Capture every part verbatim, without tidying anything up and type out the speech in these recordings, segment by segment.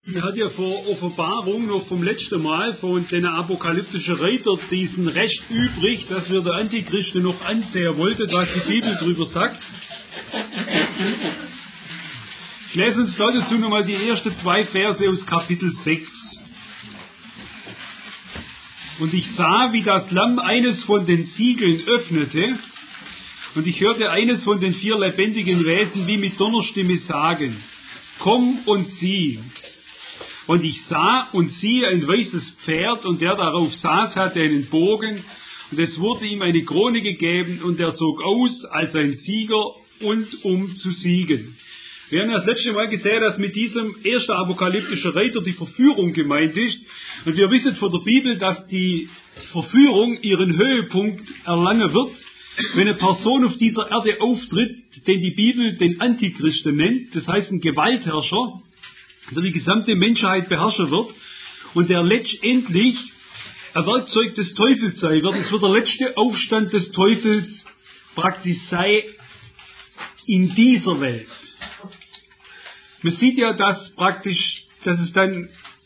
Er hat ja vor Offenbarung noch vom letzten Mal von den apokalyptischen Reiter diesen Rest übrig, dass wir der Antichrist noch ansehen wollten, was die Bibel drüber sagt. Ich lese uns da dazu nochmal die ersten zwei Verse aus Kapitel sechs. Und ich sah, wie das Lamm eines von den Siegeln öffnete, und ich hörte eines von den vier lebendigen Wesen wie mit Donnerstimme sagen: Komm und sieh. Und ich sah und siehe ein weißes Pferd, und der darauf saß, hatte einen Bogen, und es wurde ihm eine Krone gegeben, und er zog aus als ein Sieger und um zu siegen. Wir haben ja das letzte Mal gesehen, dass mit diesem ersten apokalyptischen Reiter die Verführung gemeint ist. Und wir wissen von der Bibel, dass die Verführung ihren Höhepunkt erlangen wird, wenn eine Person auf dieser Erde auftritt, den die Bibel den Antichristen nennt, das heißt ein Gewaltherrscher, der die gesamte Menschheit beherrschen wird und der letztendlich ein Werkzeug des Teufels sein wird. Es wird der letzte Aufstand des Teufels praktisch sein in dieser Welt. Man sieht ja, dass praktisch, dass es dann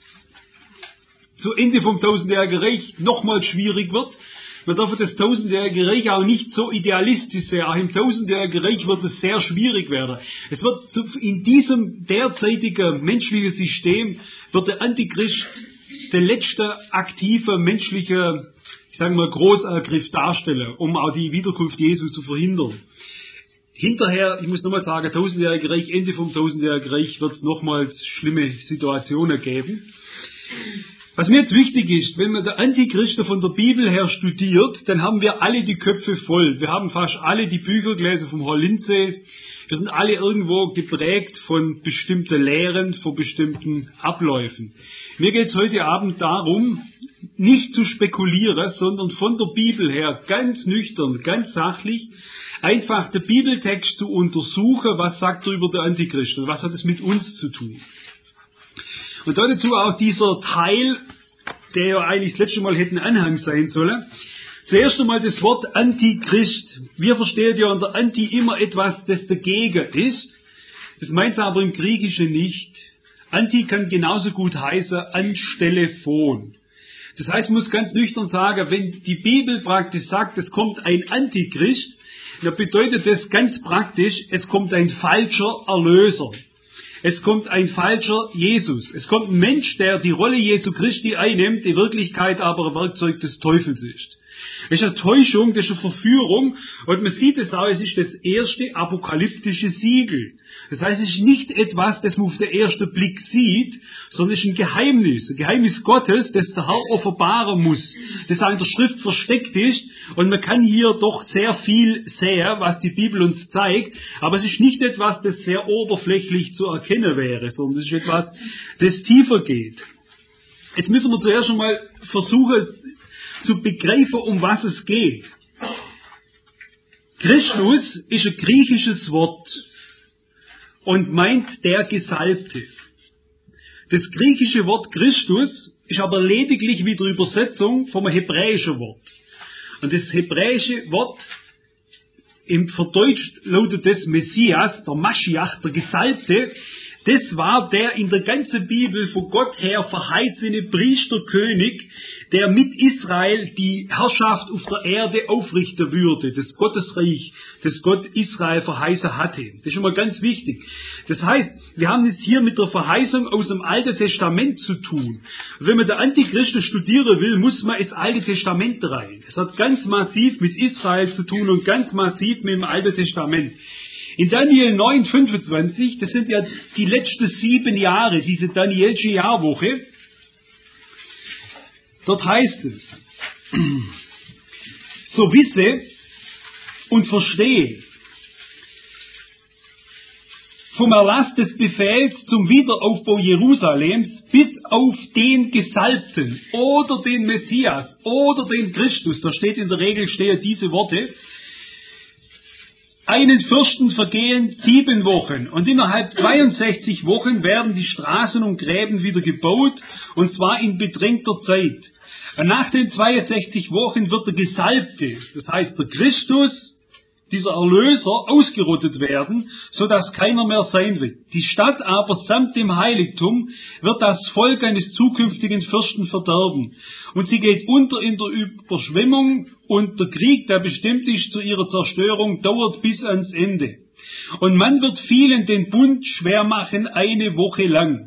zu Ende vom tausendjährigen Reich nochmal schwierig wird. Man darf das tausendjährige Reich auch nicht so idealistisch sehen. Auch im tausendjährigen Reich wird es sehr schwierig werden. Es wird in diesem derzeitigen menschlichen System wird der Antichrist der letzte aktive menschliche, ich sage mal, Großergriff darstellen, um auch die Wiederkunft Jesu zu verhindern. Hinterher, ich muss nochmal sagen, tausendjährige Reich, Ende vom tausendjährigen Reich wird es nochmals schlimme Situationen geben. Was mir jetzt wichtig ist, wenn man der Antichristen von der Bibel her studiert, dann haben wir alle die Köpfe voll. Wir haben fast alle die Bücher gelesen vom Herrn Lindsay. Wir sind alle irgendwo geprägt von bestimmten Lehren, von bestimmten Abläufen. Mir geht es heute Abend darum, nicht zu spekulieren, sondern von der Bibel her ganz nüchtern, ganz sachlich, einfach den Bibeltext zu untersuchen, was sagt er über den Antichristen und was hat es mit uns zu tun. Und dazu auch dieser Teil, der ja eigentlich das letzte Mal hätte ein Anhang sein sollen. Zuerst einmal das Wort Antichrist. Wir verstehen ja unter Anti immer etwas, das dagegen ist. Das meint es aber im Griechischen nicht. Anti kann genauso gut heißen anstelle von. Das heißt, man muss ganz nüchtern sagen, wenn die Bibel praktisch sagt, es kommt ein Antichrist, dann bedeutet das ganz praktisch, es kommt ein falscher Erlöser. Es kommt ein falscher Jesus. Es kommt ein Mensch, der die Rolle Jesu Christi einnimmt, in Wirklichkeit aber ein Werkzeug des Teufels ist. Es ist eine Täuschung, das ist eine Verführung, und man sieht es auch, es ist das erste apokalyptische Siegel. Das heißt, es ist nicht etwas, das man auf den ersten Blick sieht, sondern es ist ein Geheimnis, ein Geheimnis Gottes, das der Herr offenbaren muss, das auch in der Schrift versteckt ist, und man kann hier doch sehr viel sehen, was die Bibel uns zeigt, aber es ist nicht etwas, das sehr oberflächlich zu erkennen wäre, sondern es ist etwas, das tiefer geht. Jetzt müssen wir zuerst einmal versuchen, zu begreifen, um was es geht. Christus ist ein griechisches Wort und meint der Gesalbte. Das griechische Wort Christus ist aber lediglich wieder Übersetzung vom hebräischen Wort. Und das hebräische Wort, im Verdeutscht lautet das Messias, der Maschiach, der Gesalbte. Das war der in der ganzen Bibel von Gott her verheißene Priesterkönig, der mit Israel die Herrschaft auf der Erde aufrichten würde, das Gottesreich, das Gott Israel verheißen hatte. Das ist schon mal ganz wichtig. Das heißt, wir haben es hier mit der Verheißung aus dem Alten Testament zu tun. Und wenn man den Antichristen studieren will, muss man ins Alte Testament rein. Es hat ganz massiv mit Israel zu tun und ganz massiv mit dem Alten Testament. In Daniel neun, fünfundzwanzig, das sind ja die letzten sieben Jahre, diese Danielsche Jahrwoche, dort heißt es, so wisse und verstehe, vom Erlass des Befehls zum Wiederaufbau Jerusalems bis auf den Gesalbten oder den Messias oder den Christus, da steht in der Regel stehen diese Worte, einen Fürsten vergehen sieben Wochen, und innerhalb zweiundsechzig Wochen werden die Straßen und Gräben wieder gebaut, und zwar in bedrängter Zeit. Und nach den zweiundsechzig Wochen wird der Gesalbte, das heißt der Christus, dieser Erlöser, ausgerottet werden, so dass keiner mehr sein wird. Die Stadt aber samt dem Heiligtum wird das Volk eines zukünftigen Fürsten verderben. Und sie geht unter in der Überschwemmung, und der Krieg, der bestimmt ist zu ihrer Zerstörung, dauert bis ans Ende. Und man wird vielen den Bund schwer machen, eine Woche lang.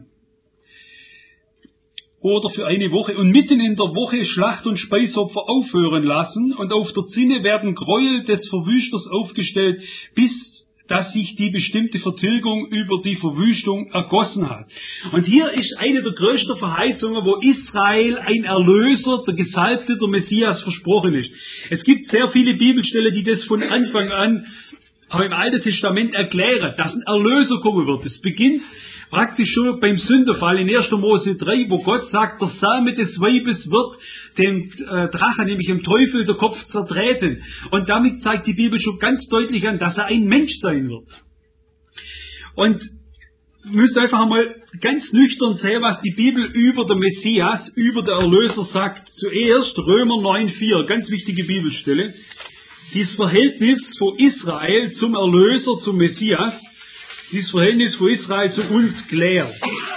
Oder für eine Woche, und mitten in der Woche Schlacht- und Speisopfer aufhören lassen, und auf der Zinne werden Gräuel des Verwüsters aufgestellt, bis dass sich die bestimmte Vertilgung über die Verwüstung ergossen hat. Und hier ist eine der größten Verheißungen, wo Israel ein Erlöser, der Gesalbte, der Messias versprochen ist. Es gibt sehr viele Bibelstellen, die das von Anfang an auch im Alten Testament erklären, dass ein Erlöser kommen wird. Es beginnt praktisch schon beim Sündenfall in erster Mose drei, wo Gott sagt, der Same des Weibes wird dem äh, Drachen, nämlich dem Teufel, der Kopf zertreten. Und damit zeigt die Bibel schon ganz deutlich an, dass er ein Mensch sein wird. Und ihr müsst einfach einmal ganz nüchtern sehen, was die Bibel über den Messias, über den Erlöser sagt. Zuerst Römer neun vier, ganz wichtige Bibelstelle. Dieses Verhältnis von Israel zum Erlöser, zum Messias, dieses Verhältnis von Israel zu uns klärt.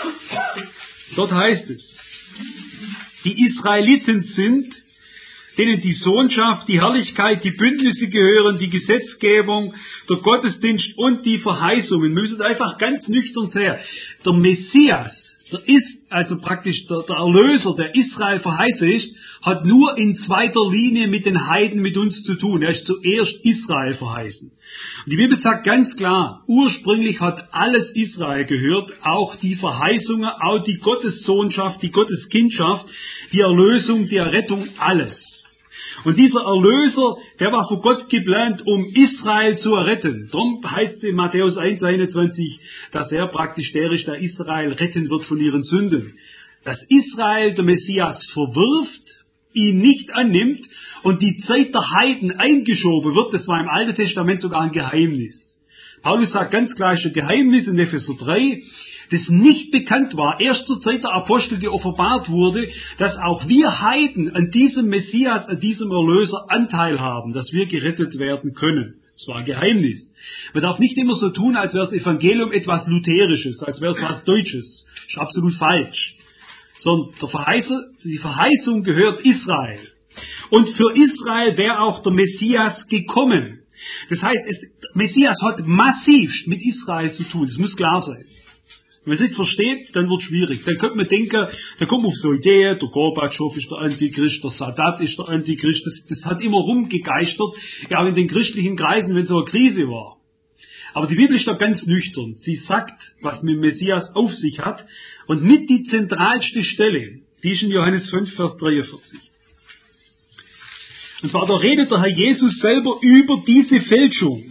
Dort heißt es, die Israeliten sind, denen die Sohnschaft, die Herrlichkeit, die Bündnisse gehören, die Gesetzgebung, der Gottesdienst und die Verheißungen. Wir müssen einfach ganz nüchtern sehen. Der Messias, der ist, also praktisch der, der Erlöser, der Israel verheißen ist, hat nur in zweiter Linie mit den Heiden, mit uns zu tun. Er ist zuerst Israel verheißen. Und die Bibel sagt ganz klar, ursprünglich hat alles Israel gehört, auch die Verheißungen, auch die Gottessohnschaft, die Gotteskindschaft, die Erlösung, die Errettung, alles. Und dieser Erlöser, der war von Gott geplant, um Israel zu erretten. Darum heißt es in Matthäus eins einundzwanzig, dass er praktisch der ist, der Israel retten wird von ihren Sünden. Dass Israel der Messias verwirft, ihn nicht annimmt und die Zeit der Heiden eingeschoben wird, das war im Alten Testament sogar ein Geheimnis. Paulus sagt ganz klar, es ist ein Geheimnis in Epheser drei, das nicht bekannt war, erst zur Zeit der Apostel geoffenbart wurde, dass auch wir Heiden an diesem Messias, an diesem Erlöser Anteil haben, dass wir gerettet werden können. Das war ein Geheimnis. Man darf nicht immer so tun, als wäre das Evangelium etwas Lutherisches, als wäre es was Deutsches. Das ist absolut falsch. Sondern der Verheißung, die Verheißung gehört Israel. Und für Israel wäre auch der Messias gekommen. Das heißt, es, der Messias hat massiv mit Israel zu tun. Das muss klar sein. Wenn man es nicht versteht, dann wird es schwierig. Dann könnte man denken, da kommt man auf so Ideen, der Gorbatschow ist der Antichrist, der Sadat ist der Antichrist. Das, das hat immer rumgegeistert, ja, auch in den christlichen Kreisen, wenn so eine Krise war. Aber die Bibel ist da ganz nüchtern. Sie sagt, was mit Messias auf sich hat. Und mit die zentralste Stelle, die ist in Johannes fünf, Vers dreiundvierzig. Und zwar, da redet der Herr Jesus selber über diese Fälschung.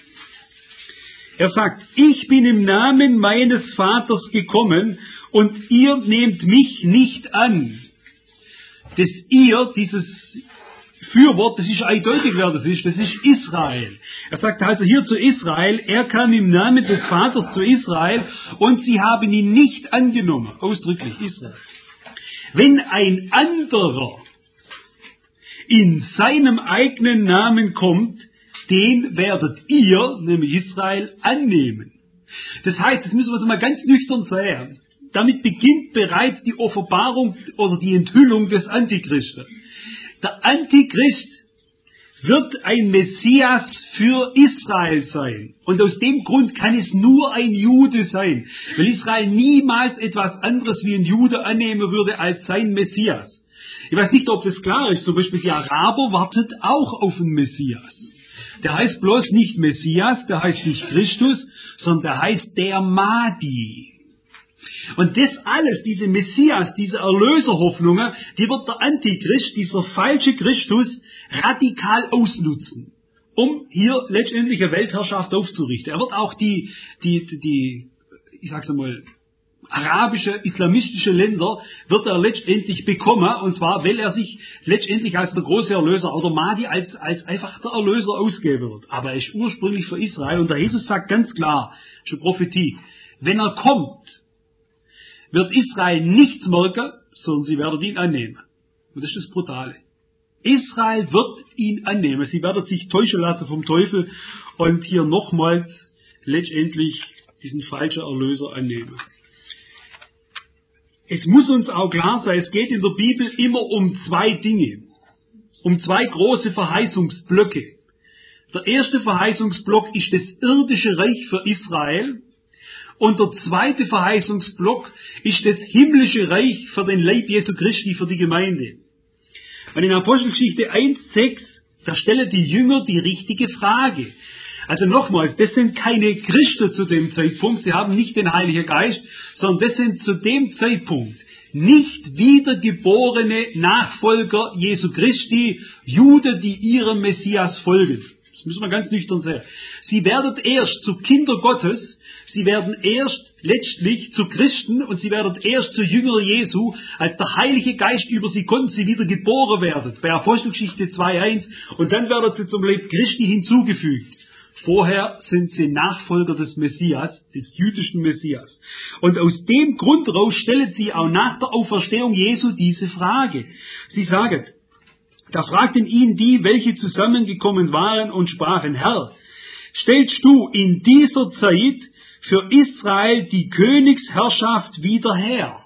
Er sagt, ich bin im Namen meines Vaters gekommen und ihr nehmt mich nicht an. Das ihr, dieses Fürwort, das ist eindeutig, wer das ist, das ist Israel. Er sagt also hier zu Israel, er kam im Namen des Vaters zu Israel und sie haben ihn nicht angenommen. Ausdrücklich Israel. Wenn ein anderer in seinem eigenen Namen kommt, den werdet ihr, nämlich Israel, annehmen. Das heißt, das müssen wir uns mal ganz nüchtern sehen. Damit beginnt bereits die Offenbarung oder die Enthüllung des Antichristen. Der Antichrist wird ein Messias für Israel sein. Und aus dem Grund kann es nur ein Jude sein, weil Israel niemals etwas anderes wie ein Jude annehmen würde als sein Messias. Ich weiß nicht, ob das klar ist. Zum Beispiel die Araber wartet auch auf einen Messias. Der heißt bloß nicht Messias, der heißt nicht Christus, sondern der heißt der Mahdi. Und das alles, diese Messias, diese Erlöserhoffnungen, die wird der Antichrist, dieser falsche Christus, radikal ausnutzen, um hier letztendlich eine Weltherrschaft aufzurichten. Er wird auch die, die, die, ich sag's einmal, arabische, islamistische Länder wird er letztendlich bekommen, und zwar, weil er sich letztendlich als der große Erlöser oder Mahdi als, als einfach der Erlöser ausgeben wird. Aber er ist ursprünglich für Israel, und der Jesus sagt ganz klar, schon Prophetie, wenn er kommt, wird Israel nichts merken, sondern sie werden ihn annehmen. Und das ist das Brutale. Israel wird ihn annehmen. Sie werden sich täuschen lassen vom Teufel und hier nochmals letztendlich diesen falschen Erlöser annehmen. Es muss uns auch klar sein, es geht in der Bibel immer um zwei Dinge, um zwei große Verheißungsblöcke. Der erste Verheißungsblock ist das irdische Reich für Israel und der zweite Verheißungsblock ist das himmlische Reich für den Leib Jesu Christi, für die Gemeinde. Und in Apostelgeschichte eins sechs, da stellen die Jünger die richtige Frage. Also nochmals, das sind keine Christen zu dem Zeitpunkt, sie haben nicht den Heiligen Geist, sondern das sind zu dem Zeitpunkt nicht wiedergeborene Nachfolger Jesu Christi, Juden, die ihrem Messias folgen. Das müssen wir ganz nüchtern sehen. Sie werden erst zu Kinder Gottes, sie werden erst letztlich zu Christen und sie werden erst zu Jünger Jesu, als der Heilige Geist über sie kommt, sie wieder geboren werden. Bei Apostelgeschichte zwei eins. Und dann werden sie zum Leib Christi hinzugefügt. Vorher sind sie Nachfolger des Messias, des jüdischen Messias. Und aus dem Grund raus stellen sie auch nach der Auferstehung Jesu diese Frage. Sie sagen, da fragten ihn die, welche zusammengekommen waren und sprachen, Herr, stellst du in dieser Zeit für Israel die Königsherrschaft wieder her?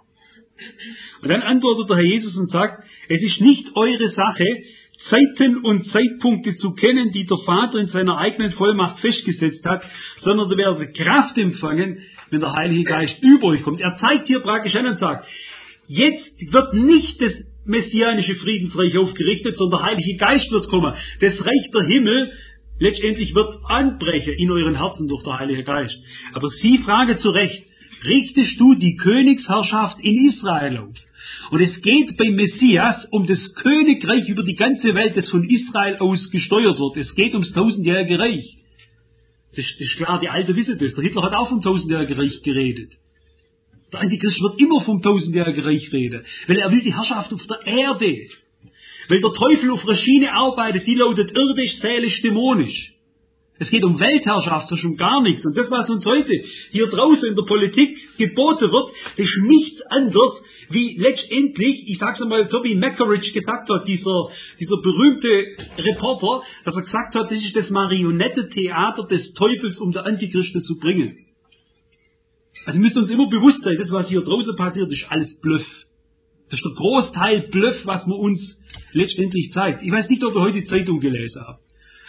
Und dann antwortet der Herr Jesus und sagt, es ist nicht eure Sache, Zeiten und Zeitpunkte zu kennen, die der Vater in seiner eigenen Vollmacht festgesetzt hat, sondern ihr werdet Kraft empfangen, wenn der Heilige Geist über euch kommt. Er zeigt hier praktisch an und sagt, jetzt wird nicht das messianische Friedensreich aufgerichtet, sondern der Heilige Geist wird kommen. Das Reich der Himmel letztendlich wird anbrechen in euren Herzen durch den Heiligen Geist. Aber Sie fragen zu Recht, richtest du die Königsherrschaft in Israel auf? Und es geht beim Messias um das Königreich über die ganze Welt, das von Israel aus gesteuert wird. Es geht ums tausendjährige Reich. Das ist, das ist klar, die Alten wissen das. Der Hitler hat auch vom tausendjährigen Reich geredet. Der Antichrist wird immer vom tausendjährigen Reich reden, weil er will die Herrschaft auf der Erde. Weil der Teufel auf einer Schiene arbeitet, die lautet irdisch, seelisch, dämonisch. Es geht um Weltherrschaft, das ist schon gar nichts. Und das, was uns heute hier draußen in der Politik geboten wird, das ist nichts anderes, wie letztendlich, ich sag's einmal so, wie Mackerich gesagt hat, dieser, dieser berühmte Reporter, dass er gesagt hat, das ist das Marionettentheater des Teufels, um der Antichristen zu bringen. Also wir müssen uns immer bewusst sein, das, was hier draußen passiert, ist alles Bluff. Das ist der Großteil Bluff, was man uns letztendlich zeigt. Ich weiß nicht, ob ihr heute die Zeitung gelesen habt.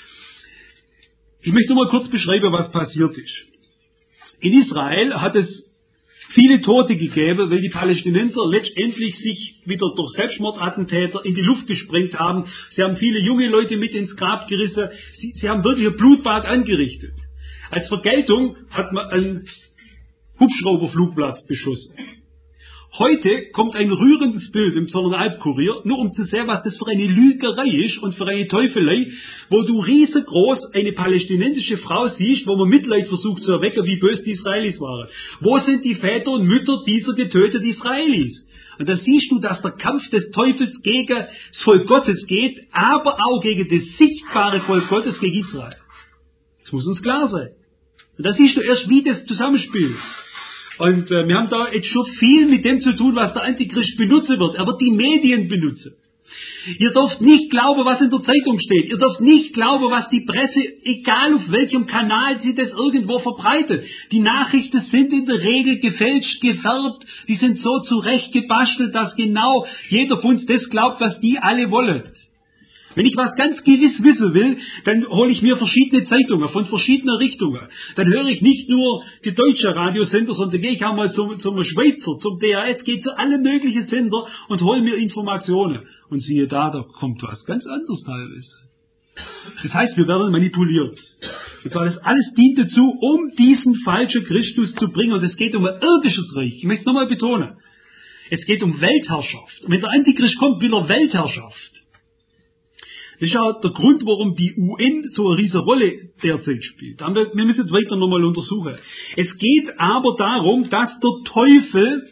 Ich möchte nur mal kurz beschreiben, was passiert ist. In Israel hat es viele Tote gegeben, weil die Palästinenser letztendlich sich wieder durch Selbstmordattentäter in die Luft gesprengt haben. Sie haben viele junge Leute mit ins Grab gerissen. Sie, sie haben wirklich ein Blutbad angerichtet. Als Vergeltung hat man einen Hubschrauberflugplatz beschossen. Heute kommt ein rührendes Bild im Zollernalb-Kurier, nur um zu sehen, was das für eine Lügerei ist und für eine Teufelei, wo du riesengroß eine palästinensische Frau siehst, wo man Mitleid versucht zu erwecken, wie böse die Israelis waren. Wo sind die Väter und Mütter dieser getöteten Israelis? Und da siehst du, dass der Kampf des Teufels gegen das Volk Gottes geht, aber auch gegen das sichtbare Volk Gottes, gegen Israel. Das muss uns klar sein. Und da siehst du erst, wie das zusammenspielt. Und äh, wir haben da jetzt schon viel mit dem zu tun, was der Antichrist benutzen wird. Er wird die Medien benutzen. Ihr dürft nicht glauben, was in der Zeitung steht. Ihr dürft nicht glauben, was die Presse, egal auf welchem Kanal sie das irgendwo verbreitet. Die Nachrichten sind in der Regel gefälscht, gefärbt. Die sind so zurecht gebastelt, dass genau jeder von uns das glaubt, was die alle wollen. Wenn ich was ganz gewiss wissen will, dann hole ich mir verschiedene Zeitungen von verschiedenen Richtungen. Dann höre ich nicht nur die deutsche Radiosender, sondern gehe ich auch mal zum, zum Schweizer, zum D R S, gehe zu allen möglichen Sender und hole mir Informationen. Und siehe da, da kommt was ganz anderes teilweise. Das heißt, wir werden manipuliert. Und zwar das alles dient dazu, um diesen falschen Christus zu bringen. Und es geht um ein irdisches Reich. Ich möchte es nochmal betonen. Es geht um Weltherrschaft. Und wenn der Antichrist kommt, will er Weltherrschaft. Das ist ja der Grund, warum die U N so eine riesige Rolle derzeit spielt. Wir müssen es weiter nochmal untersuchen. Es geht aber darum, dass der Teufel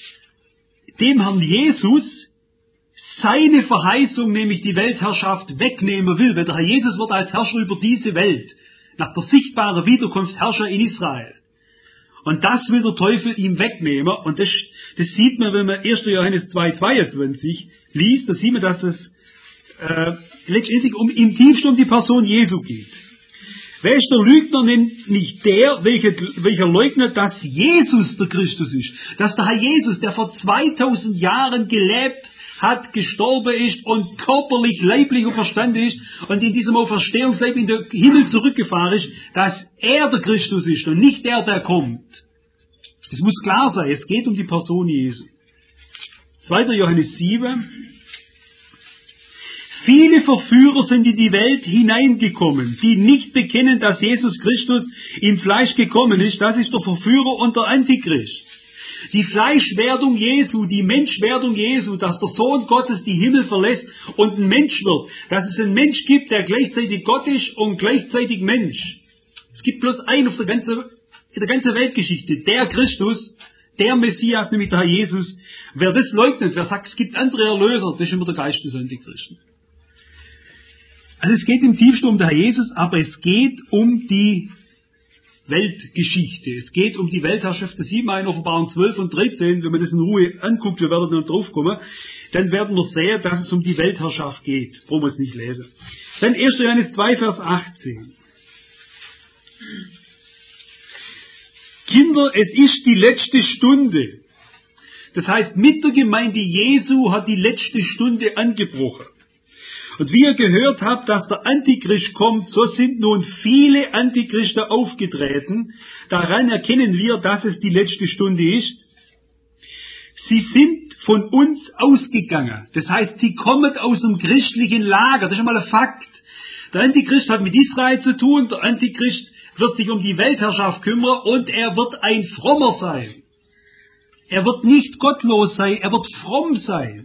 dem Herrn Jesus seine Verheißung, nämlich die Weltherrschaft, wegnehmen will. Weil der Herr Jesus wird als Herrscher über diese Welt, nach der sichtbaren Wiederkunft Herrscher in Israel. Und das will der Teufel ihm wegnehmen. Und das, das sieht man, wenn man erster Johannes zwei zweiundzwanzig liest, da sieht man, dass es äh, letztendlich um, im tiefsten um die Person Jesu geht. Wer ist der Lügner? Nicht der, welcher, welcher leugnet, dass Jesus der Christus ist. Dass der Herr Jesus, der vor zweitausend Jahren gelebt hat, gestorben ist und körperlich, leiblich und verstanden ist und in diesem Auferstehungsleib in den Himmel zurückgefahren ist, dass er der Christus ist und nicht der, der kommt. Das muss klar sein. Es geht um die Person Jesu. zweiter Johannes sieben. Viele Verführer sind in die Welt hineingekommen, die nicht bekennen, dass Jesus Christus im Fleisch gekommen ist. Das ist der Verführer und der Antichrist. Die Fleischwerdung Jesu, die Menschwerdung Jesu, dass der Sohn Gottes die Himmel verlässt und ein Mensch wird. Dass es einen Mensch gibt, der gleichzeitig Gott ist und gleichzeitig Mensch. Es gibt bloß einen auf der ganzen, in der ganzen Weltgeschichte, der Christus, der Messias, nämlich der Herr Jesus. Wer das leugnet, wer sagt, es gibt andere Erlöser, das ist immer der Geist des Antichristen. Also es geht im tiefsten um den Herr Jesus, aber es geht um die Weltgeschichte. Es geht um die Weltherrschaft. Das sieht man in Offenbarung zwölf und dreizehn, wenn man das in Ruhe anguckt, wir werden dann drauf kommen, dann werden wir sehen, dass es um die Weltherrschaft geht. Brauchen wir jetzt nicht lesen. Dann erster Johannes zwei, Vers achtzehn. Kinder, es ist die letzte Stunde. Das heißt, mit der Gemeinde Jesu hat die letzte Stunde angebrochen. Und wie ihr gehört habt, dass der Antichrist kommt, so sind nun viele Antichristen aufgetreten. Daran erkennen wir, dass es die letzte Stunde ist. Sie sind von uns ausgegangen. Das heißt, sie kommen aus dem christlichen Lager. Das ist schon mal ein Fakt. Der Antichrist hat mit Israel zu tun. Der Antichrist wird sich um die Weltherrschaft kümmern und er wird ein Frommer sein. Er wird nicht gottlos sein, er wird fromm sein.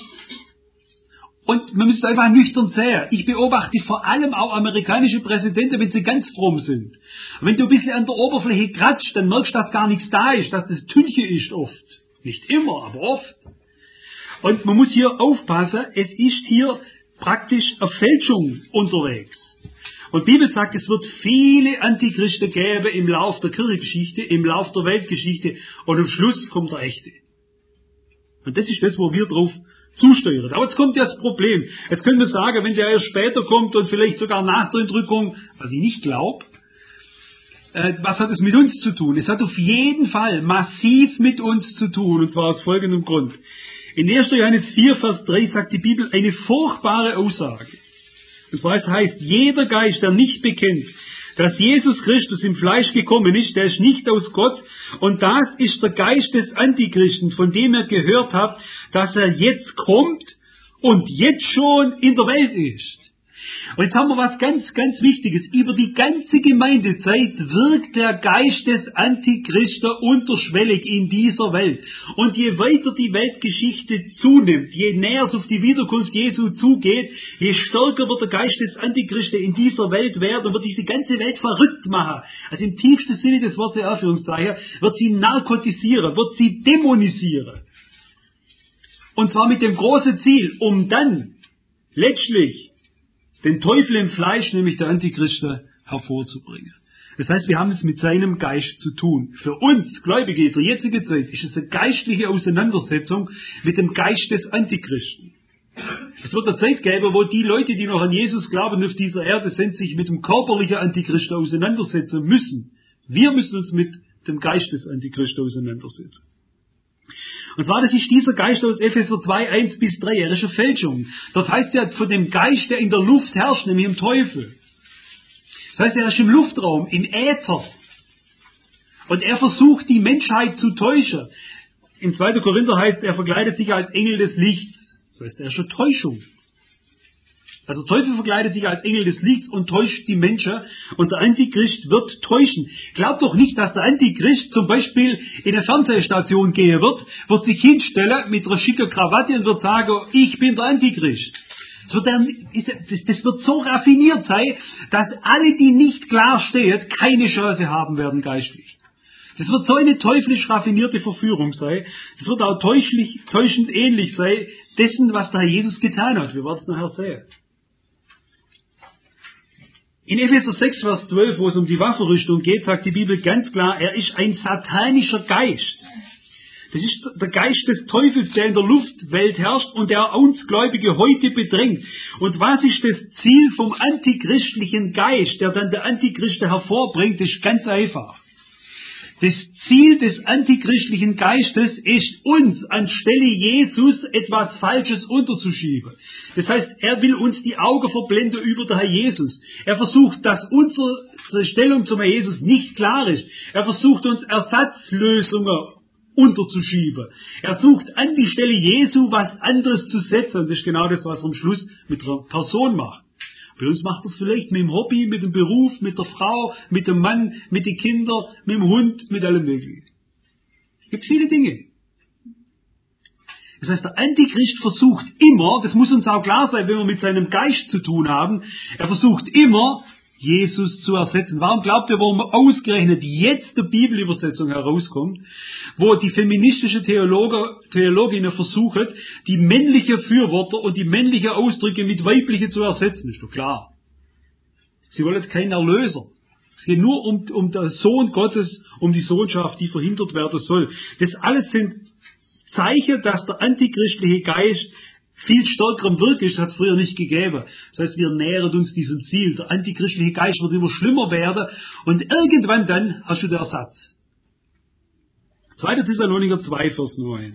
Und man müsste einfach nüchtern sehen. Ich beobachte vor allem auch amerikanische Präsidenten, wenn sie ganz fromm sind. Und wenn du ein bisschen an der Oberfläche kratschst, dann merkst du, dass gar nichts da ist, dass das Tünche ist oft. Nicht immer, aber oft. Und man muss hier aufpassen, es ist hier praktisch eine Fälschung unterwegs. Und die Bibel sagt, es wird viele Antichristen geben im Lauf der Kirchengeschichte, im Lauf der Weltgeschichte und am Schluss kommt der Echte. Und das ist das, wo wir drauf zusteuern. Aber jetzt kommt ja das Problem. Jetzt können wir sagen, wenn der erst später kommt und vielleicht sogar nach der Entrückung, was ich nicht glaube, äh, was hat es mit uns zu tun? Es hat auf jeden Fall massiv mit uns zu tun, und zwar aus folgendem Grund. In erster Johannes vier, Vers drei sagt die Bibel eine furchtbare Aussage. Und zwar es heißt, jeder Geist, der nicht bekennt, dass Jesus Christus im Fleisch gekommen ist, der ist nicht aus Gott. Und das ist der Geist des Antichristen, von dem ihr gehört habt, dass er jetzt kommt und jetzt schon in der Welt ist. Und jetzt haben wir was ganz, ganz Wichtiges. Über die ganze Gemeindezeit wirkt der Geist des Antichristen unterschwellig in dieser Welt. Und je weiter die Weltgeschichte zunimmt, je näher es auf die Wiederkunft Jesu zugeht, je stärker wird der Geist des Antichristen in dieser Welt werden und wird diese ganze Welt verrückt machen. Also im tiefsten Sinne des Wortes, in Anführungszeichen, wird sie narkotisieren, wird sie dämonisieren. Und zwar mit dem großen Ziel, um dann letztlich den Teufel im Fleisch, nämlich der Antichristen, hervorzubringen. Das heißt, wir haben es mit seinem Geist zu tun. Für uns Gläubige in der jetzigen Zeit ist es eine geistliche Auseinandersetzung mit dem Geist des Antichristen. Es wird eine Zeit geben, wo die Leute, die noch an Jesus glauben auf dieser Erde sind, sich mit dem körperlichen Antichristen auseinandersetzen müssen. Wir müssen uns mit dem Geist des Antichristen auseinandersetzen. Und zwar, das ist dieser Geist aus Epheser zwei, eins bis drei. Er ist eine Fälschung. Dort heißt er von dem Geist, der in der Luft herrscht, nämlich im Teufel. Das heißt, er ist im Luftraum, im Äther. Und er versucht, die Menschheit zu täuschen. Im zweiten Korinther heißt, er verkleidet sich als Engel des Lichts. Das heißt, er ist eine Täuschung. Also der Teufel verkleidet sich als Engel des Lichts und täuscht die Menschen und der Antichrist wird täuschen. Glaubt doch nicht, dass der Antichrist zum Beispiel in eine Fernsehstation gehen wird, wird sich hinstellen mit einer schicken Krawatte und wird sagen, ich bin der Antichrist. Das wird, dann, das wird so raffiniert sein, dass alle, die nicht klar stehen, keine Chance haben werden geistlich. Das wird so eine teuflisch raffinierte Verführung sein. Das wird auch täuschlich, täuschend ähnlich sein dessen, was der Herr Jesus getan hat. Wir werden es nachher sehen. In Epheser sechs, Vers zwölf, wo es um die Waffenrüstung geht, sagt die Bibel ganz klar, er ist ein satanischer Geist. Das ist der Geist des Teufels, der in der Luftwelt herrscht und der uns Gläubige heute bedrängt. Und was ist das Ziel vom antichristlichen Geist, der dann der Antichrist hervorbringt? Das ist ganz einfach. Das Ziel des antichristlichen Geistes ist, uns anstelle Jesus etwas Falsches unterzuschieben. Das heißt, er will uns die Augen verblenden über den Herr Jesus. Er versucht, dass unsere Stellung zum Herr Jesus nicht klar ist. Er versucht, uns Ersatzlösungen unterzuschieben. Er sucht an die Stelle Jesu was anderes zu setzen. Und das ist genau das, was er am Schluss mit der Person macht. Bei uns macht er es vielleicht mit dem Hobby, mit dem Beruf, mit der Frau, mit dem Mann, mit den Kindern, mit dem Hund, mit allem Möglichen. Es gibt viele Dinge. Das heißt, der Antichrist versucht immer, das muss uns auch klar sein, wenn wir mit seinem Geist zu tun haben, er versucht immer, Jesus zu ersetzen. Warum glaubt ihr, warum ausgerechnet jetzt die Bibelübersetzung herauskommt, wo die feministische Theologe, Theologinnen versuchen, die männlichen Fürworte und die männlichen Ausdrücke mit weiblichen zu ersetzen? Ist doch klar. Sie wollen keinen Erlöser. Es geht nur um, um den Sohn Gottes, um die Sohnschaft, die verhindert werden soll. Das alles sind Zeichen, dass der antichristliche Geist viel stärker im Wirken ist, hat es früher nicht gegeben. Das heißt, wir nähern uns diesem Ziel. Der antichristliche Geist wird immer schlimmer werden und irgendwann dann hast du den Ersatz. zweiter Thessalonicher zwei, Vers neun.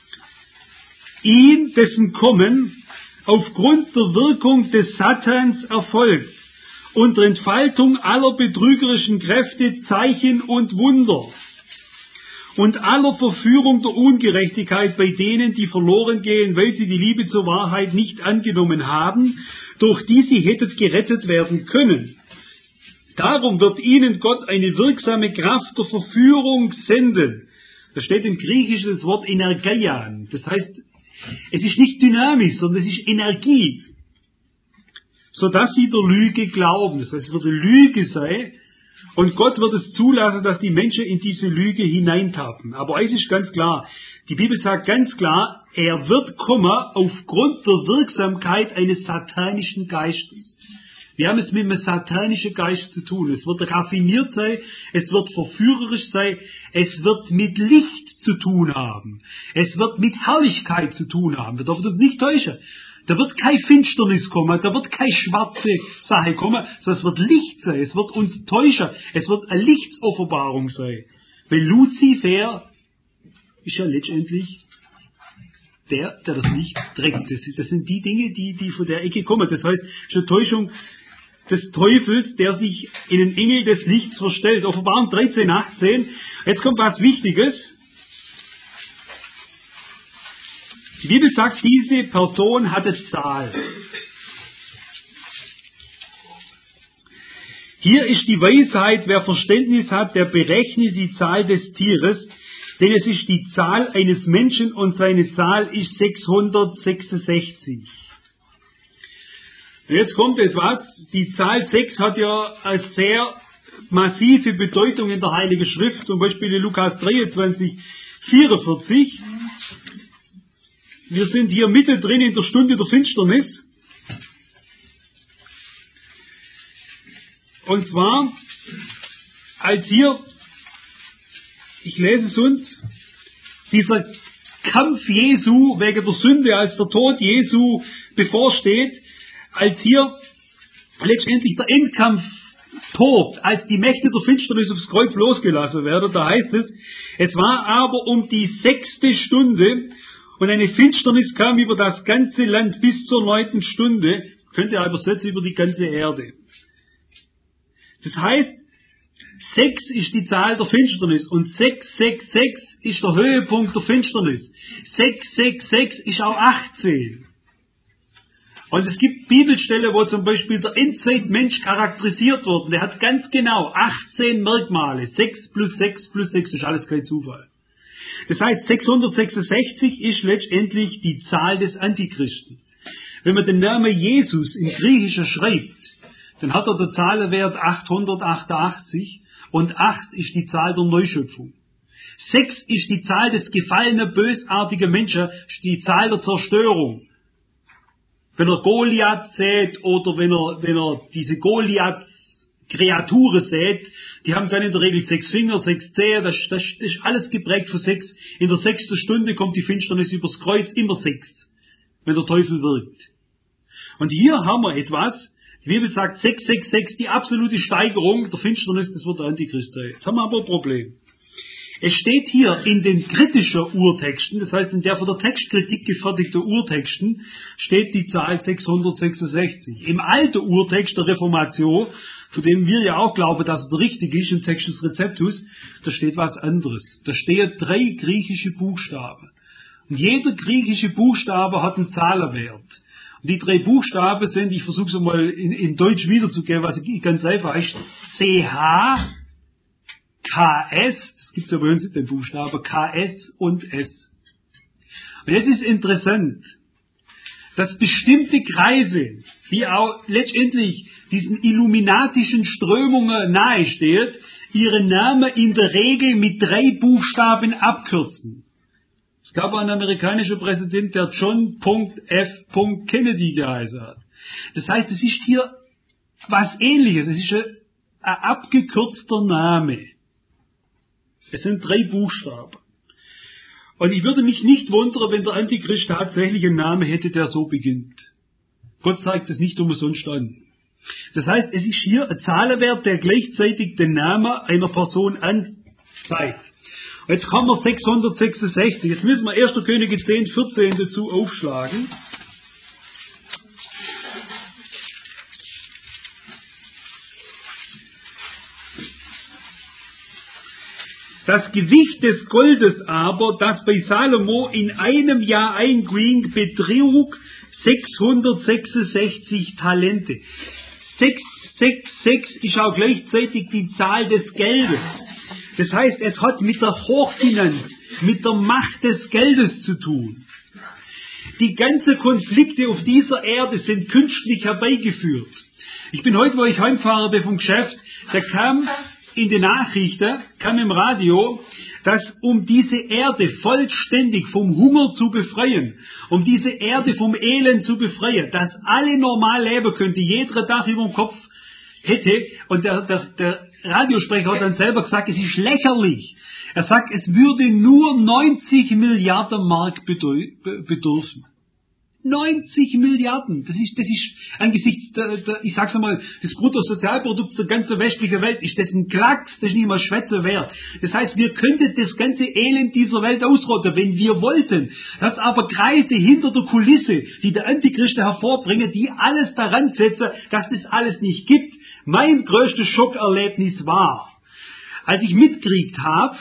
Ihm, dessen Kommen aufgrund der Wirkung des Satans erfolgt, unter Entfaltung aller betrügerischen Kräfte, Zeichen und Wunder und aller Verführung der Ungerechtigkeit bei denen, die verloren gehen, weil sie die Liebe zur Wahrheit nicht angenommen haben, durch die sie hättet gerettet werden können. Darum wird ihnen Gott eine wirksame Kraft der Verführung senden. Da steht im Griechischen das Wort Energeian. Das heißt, es ist nicht dynamisch, sondern es ist Energie. Sodass sie der Lüge glauben. Das heißt, es wird eine Lüge sein, und Gott wird es zulassen, dass die Menschen in diese Lüge hineintappen. Aber eins ist ganz klar, die Bibel sagt ganz klar, er wird kommen aufgrund der Wirksamkeit eines satanischen Geistes. Wir haben es mit einem satanischen Geist zu tun. Es wird raffiniert sein, es wird verführerisch sein, es wird mit Licht zu tun haben. Es wird mit Herrlichkeit zu tun haben. Wir dürfen uns nicht täuschen. Da wird kein Finsternis kommen, da wird keine schwarze Sache kommen, sondern es wird Licht sein, es wird uns täuschen, es wird eine Lichtsoffenbarung sein. Weil Luzifer ist ja letztendlich der, der das Licht trägt. Das, das sind die Dinge, die, die von der Ecke kommen. Das heißt, es ist eine Täuschung des Teufels, der sich in den Engel des Lichts verstellt. Offenbarung dreizehn, achtzehn. Jetzt kommt was Wichtiges. Die Bibel sagt, diese Person hatte Zahl. Hier ist die Weisheit, wer Verständnis hat, der berechne die Zahl des Tieres, denn es ist die Zahl eines Menschen und seine Zahl ist sechshundertsechsundsechzig. Jetzt kommt etwas, die Zahl sechs hat ja eine sehr massive Bedeutung in der Heiligen Schrift, zum Beispiel in Lukas dreiundzwanzig, vierundvierzig. Wir sind hier mittendrin in der Stunde der Finsternis. Und zwar, als hier, ich lese es uns, dieser Kampf Jesu wegen der Sünde, als der Tod Jesu bevorsteht, als hier letztendlich der Endkampf tobt, als die Mächte der Finsternis aufs Kreuz losgelassen werden, da heißt es, es war aber um die sechste Stunde, und eine Finsternis kam über das ganze Land bis zur neunten Stunde, könnt ihr übersetzen, über die ganze Erde. Das heißt, sechs ist die Zahl der Finsternis und sechs sechs sechs ist der Höhepunkt der Finsternis. sechs sechs sechs ist auch achtzehn. Und es gibt Bibelstellen, wo zum Beispiel der Endzeitmensch charakterisiert wird. Der hat ganz genau achtzehn Merkmale. sechs plus sechs plus sechs ist alles kein Zufall. Das heißt, sechshundertsechsundsechzig ist letztendlich die Zahl des Antichristen. Wenn man den Namen Jesus in Griechischer schreibt, dann hat er den Zahlenwert achthundertachtundachtzig und acht ist die Zahl der Neuschöpfung. sechs ist die Zahl des gefallenen, bösartigen Menschen, die Zahl der Zerstörung. Wenn er Goliath sät oder wenn er, wenn er diese Goliaths Kreaturen sät, die haben dann in der Regel sechs Finger, sechs Zehen, das, das, das ist alles geprägt von sechs. In der sechsten Stunde kommt die Finsternis übers Kreuz, immer sechs, wenn der Teufel wirkt. Und hier haben wir etwas, die Bibel sagt sechs sechs sechs, die absolute Steigerung der Finsternis, das wird der Antichrist sein. Jetzt haben wir aber ein Problem. Es steht hier in den kritischen Urtexten, das heißt in der von der Textkritik gefertigten Urtexten, steht die Zahl sechshundertsechsundsechzig. Im alten Urtext der Reformation, von dem wir ja auch glauben, dass er richtig ist, im Text des Rezeptus, da steht was anderes. Da stehen drei griechische Buchstaben. Und jeder griechische Buchstabe hat einen Zahlenwert. Und die drei Buchstaben sind, ich versuche es mal in, in Deutsch wiederzugeben, was ganz einfach ist, C H, K S, das gibt es ja bei uns in den Buchstaben, K S und S. Und jetzt ist interessant, dass bestimmte Kreise, die auch letztendlich diesen illuminatischen Strömungen nahesteht, ihre Namen in der Regel mit drei Buchstaben abkürzen. Es gab einen amerikanischen Präsident, der John F. Kennedy geheißen hat. Das heißt, es ist hier was Ähnliches. Es ist ein, ein abgekürzter Name. Es sind drei Buchstaben. Und ich würde mich nicht wundern, wenn der Antichrist tatsächlich einen Namen hätte, der so beginnt. Gott zeigt es nicht umsonst an. Das heißt, es ist hier ein Zahlenwert, der gleichzeitig den Namen einer Person anzeigt. Und jetzt kommen wir sechshundertsechsundsechzig. Jetzt müssen wir erster Könige zehn, vierzehn dazu aufschlagen. Das Gewicht des Goldes aber, das bei Salomo in einem Jahr einging, betrug sechshundertsechsundsechzig Talente. sechshundertsechsundsechzig ist auch gleichzeitig die Zahl des Geldes. Das heißt, es hat mit der Hochfinanz, mit der Macht des Geldes zu tun. Die ganzen Konflikte auf dieser Erde sind künstlich herbeigeführt. Ich bin heute, wo ich heimfahre bin vom Geschäft, da kam in den Nachrichten, kam im Radio, dass um diese Erde vollständig vom Hunger zu befreien, um diese Erde vom Elend zu befreien, dass alle normal leben könnte, jeder Dach über dem Kopf hätte, und der, der, der Radiosprecher hat dann selber gesagt, es ist lächerlich. Er sagt, es würde nur neunzig Milliarden Mark bedürfen. neunzig Milliarden. Das ist, das ist angesichts der, der ich sag's einmal, des Bruttosozialprodukts der ganzen westlichen Welt, ist das ein Klacks, das ist nicht mal Schwätze wert. Das heißt, wir könnten das ganze Elend dieser Welt ausrotten, wenn wir wollten. Das aber Kreise hinter der Kulisse, die der Antichristen hervorbringen, die alles daran setzen, dass das alles nicht gibt. Mein größtes Schockerlebnis war, als ich mitgekriegt habe,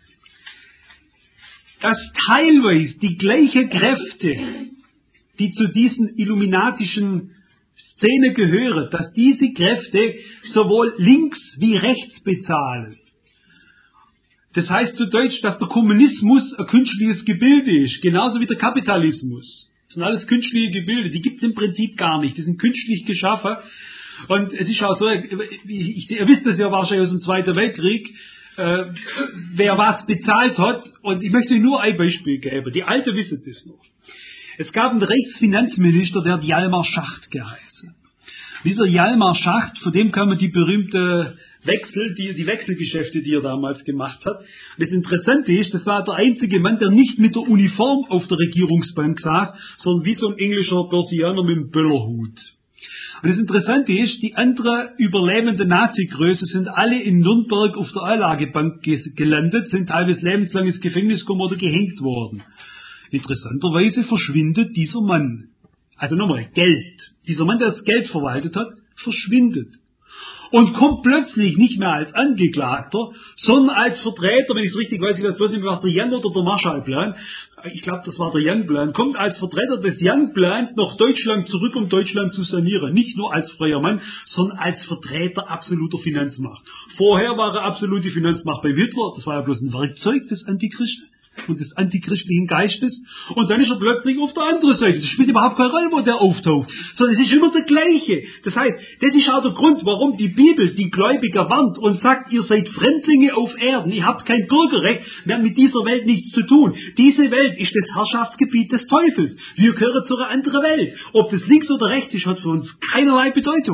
dass teilweise die gleichen Kräfte, die zu diesen illuminatischen Szene gehören, dass diese Kräfte sowohl links wie rechts bezahlen. Das heißt zu Deutsch, dass der Kommunismus ein künstliches Gebilde ist, genauso wie der Kapitalismus. Das sind alles künstliche Gebilde, die gibt es im Prinzip gar nicht, die sind künstlich geschaffen. Und es ist auch so, ich, ihr wisst das ja wahrscheinlich aus dem Zweiten Weltkrieg, äh, wer was bezahlt hat, und ich möchte euch nur ein Beispiel geben, die Alten wissen das noch. Es gab einen Reichsfinanzminister, der hat Hjalmar Schacht geheißen. Dieser Hjalmar Schacht, von dem kamen die berühmte Wechsel, die, die Wechselgeschäfte, die er damals gemacht hat. Und das Interessante ist, das war der einzige Mann, der nicht mit der Uniform auf der Regierungsbank saß, sondern wie so ein englischer Börsianer mit dem Böllerhut. Und das Interessante ist, die anderen überlebenden Nazi-Größe sind alle in Nürnberg auf der Anlagebank gelandet, sind teilweise lebenslang ins Gefängnis gekommen oder gehängt worden. Interessanterweise verschwindet dieser Mann. Also nochmal, Geld. Dieser Mann, der das Geld verwaltet hat, verschwindet. Und kommt plötzlich nicht mehr als Angeklagter, sondern als Vertreter, wenn ich es richtig weiß, ich weiß bloß nicht, was der Young oder der Marshallplan, ich glaube, das war der Young-Plan, kommt als Vertreter des Young-Plans nach Deutschland zurück, um Deutschland zu sanieren. Nicht nur als freier Mann, sondern als Vertreter absoluter Finanzmacht. Vorher war er absolute Finanzmacht bei Hitler, das war ja bloß ein Werkzeug des Antichristen und des antichristlichen Geistes, und dann ist er plötzlich auf der anderen Seite. Das spielt überhaupt keine Rolle, wo der auftaucht, sondern es ist immer der gleiche. Das heißt, das ist auch der Grund, warum die Bibel die Gläubiger warnt und sagt, ihr seid Fremdlinge auf Erden, ihr habt kein Bürgerrecht, wir haben mit dieser Welt nichts zu tun. Diese Welt ist das Herrschaftsgebiet des Teufels. Wir gehören zu einer anderen Welt. Ob das links oder rechts ist, hat für uns keinerlei Bedeutung.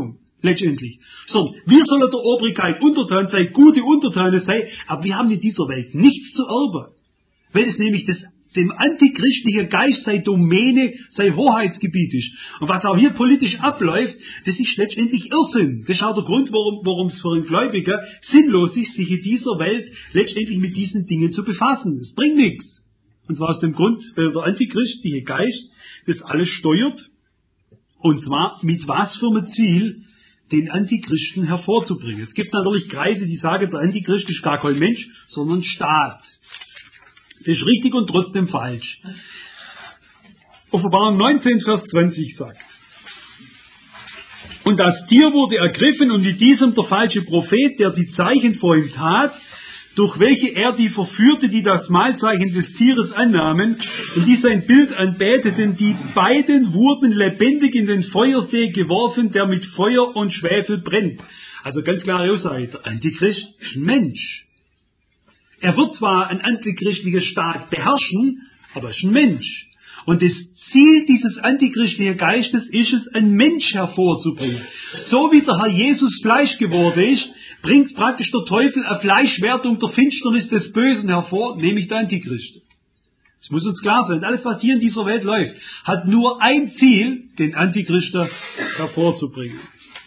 letztendlich. Sondern wir sollen der Obrigkeit untertan sein, gute Untertane sein, aber wir haben in dieser Welt nichts zu erben. Weil es nämlich das, dem antichristlichen Geist sei Domäne, sei Hoheitsgebiet ist. Und was auch hier politisch abläuft, das ist letztendlich Irrsinn. Das ist auch der Grund, warum, warum es für einen Gläubiger sinnlos ist, sich in dieser Welt letztendlich mit diesen Dingen zu befassen. Es bringt nichts. Und zwar aus dem Grund, weil der antichristliche Geist das alles steuert. Und zwar mit was für einem Ziel, den Antichristen hervorzubringen. Es gibt natürlich Kreise, die sagen, der Antichrist ist gar kein Mensch, sondern Staat. Das ist richtig und trotzdem falsch. Offenbarung neunzehn, Vers zwanzig sagt: Und das Tier wurde ergriffen und mit diesem der falsche Prophet, der die Zeichen vor ihm tat, durch welche er die verführte, die das Mahlzeichen des Tieres annahmen und die sein Bild anbeteten, die beiden wurden lebendig in den Feuersee geworfen, der mit Feuer und Schwefel brennt. Also ganz klare Aussage, der Antichrist ist ein Mensch. Er wird zwar ein antichristlicher Staat beherrschen, aber er ist ein Mensch. Und das Ziel dieses antichristlichen Geistes ist es, einen Mensch hervorzubringen. So wie der Herr Jesus Fleisch geworden ist, bringt praktisch der Teufel eine Fleischwertung der Finsternis des Bösen hervor, nämlich der Antichrist. Das muss uns klar sein. Alles, was hier in dieser Welt läuft, hat nur ein Ziel, den Antichristen hervorzubringen.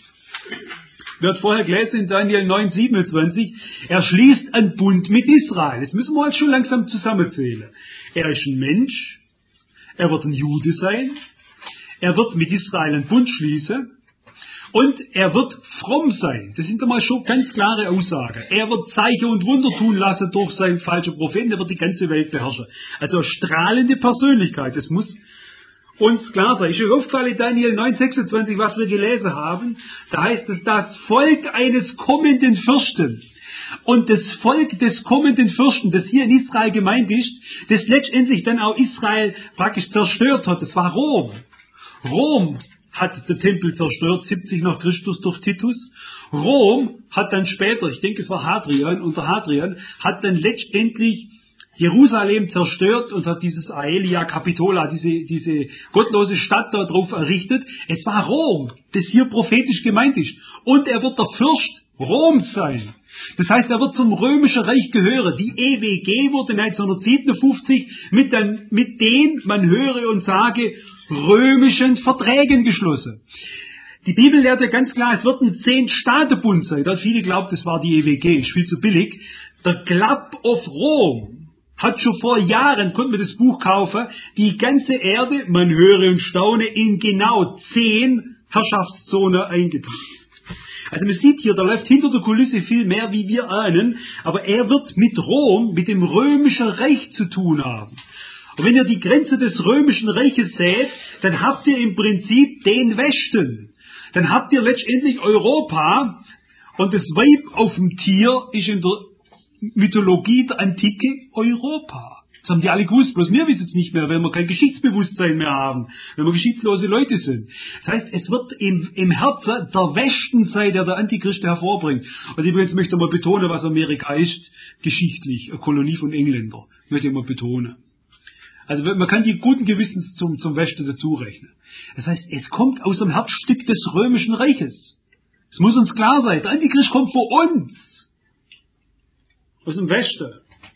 Wir hatten vorher gelesen in Daniel neun, siebenundzwanzig, er schließt einen Bund mit Israel. Das müssen wir uns schon langsam zusammenzählen. Er ist ein Mensch, er wird ein Jude sein, er wird mit Israel einen Bund schließen und er wird fromm sein. Das sind einmal schon ganz klare Aussagen. Er wird Zeichen und Wunder tun lassen durch seinen falschen Propheten, er wird die ganze Welt beherrschen. Also eine strahlende Persönlichkeit, das muss uns klar sein. Ist euch aufgefallen, Daniel neun, sechsundzwanzig, was wir gelesen haben? Da heißt es, das Volk eines kommenden Fürsten. Und das Volk des kommenden Fürsten, das hier in Israel gemeint ist, das letztendlich dann auch Israel praktisch zerstört hat, das war Rom. Rom hat den Tempel zerstört, siebzig nach Christus durch Titus. Rom hat dann später, ich denke es war Hadrian, unter Hadrian, hat dann letztendlich Jerusalem zerstört und hat dieses Aelia Capitola, diese, diese gottlose Stadt da drauf errichtet. Es war Rom, das hier prophetisch gemeint ist. Und er wird der Fürst Roms sein. Das heißt, er wird zum römischen Reich gehören. Die E W G wurde neunzehnhundertsiebenundfünfzig mit, den, mit den, man höre und sage, römischen Verträgen geschlossen. Die Bibel lehrt ja ganz klar, es wird ein Zehn-Staaten-Bund sein. Da hat viele glaubt, das war die E W G, ist viel zu billig. Der Club of Rome hat schon vor Jahren, konnte man das Buch kaufen, die ganze Erde, man höre und staune, in genau zehn Herrschaftszonen eingeteilt. Also man sieht hier, da läuft hinter der Kulisse viel mehr, wie wir ahnen, aber er wird mit Rom, mit dem römischen Reich zu tun haben. Und wenn ihr die Grenze des römischen Reiches seht, dann habt ihr im Prinzip den Westen. Dann habt ihr letztendlich Europa und das Weib auf dem Tier ist in der Mythologie der Antike Europa. Das haben die alle gewusst, bloß wir wissen es nicht mehr, weil wir kein Geschichtsbewusstsein mehr haben, weil wir geschichtslose Leute sind. Das heißt, es wird im, im Herzen der Westen sein, der der Antichrist hervorbringt. Und übrigens möchte ich mal betonen, was Amerika ist, geschichtlich, eine Kolonie von Engländern, möchte ich mal betonen. Also man kann die guten Gewissens zum, zum Westen dazu rechnen. Das heißt, es kommt aus dem Herzstück des römischen Reiches. Es muss uns klar sein, der Antichrist kommt vor uns. Aus dem Westen.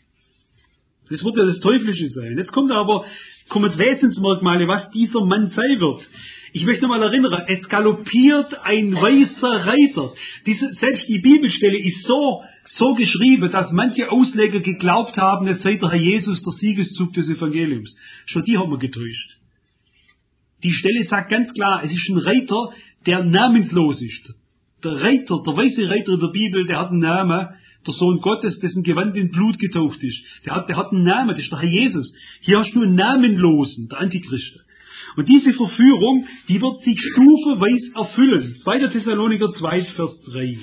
Das wird ja das Teuflische sein. Jetzt kommt aber, kommen Wesensmerkmale, was dieser Mann sein wird. Ich möchte mal erinnern, es galoppiert ein weißer Reiter. Diese, selbst die Bibelstelle ist so, so geschrieben, dass manche Ausleger geglaubt haben, es sei der Herr Jesus, der Siegeszug des Evangeliums. Schon die haben wir getäuscht. Die Stelle sagt ganz klar, es ist ein Reiter, der namenslos ist. Der Reiter, der weiße Reiter in der Bibel, der hat einen Namen, der Sohn Gottes, dessen Gewand in Blut getaucht ist. Der hat, der hat einen Namen, das ist der Herr Jesus. Hier hast du einen Namenlosen, der Antichrist. Und diese Verführung, die wird sich stufenweise erfüllen. zweiter Thessaloniker zwei, Vers drei.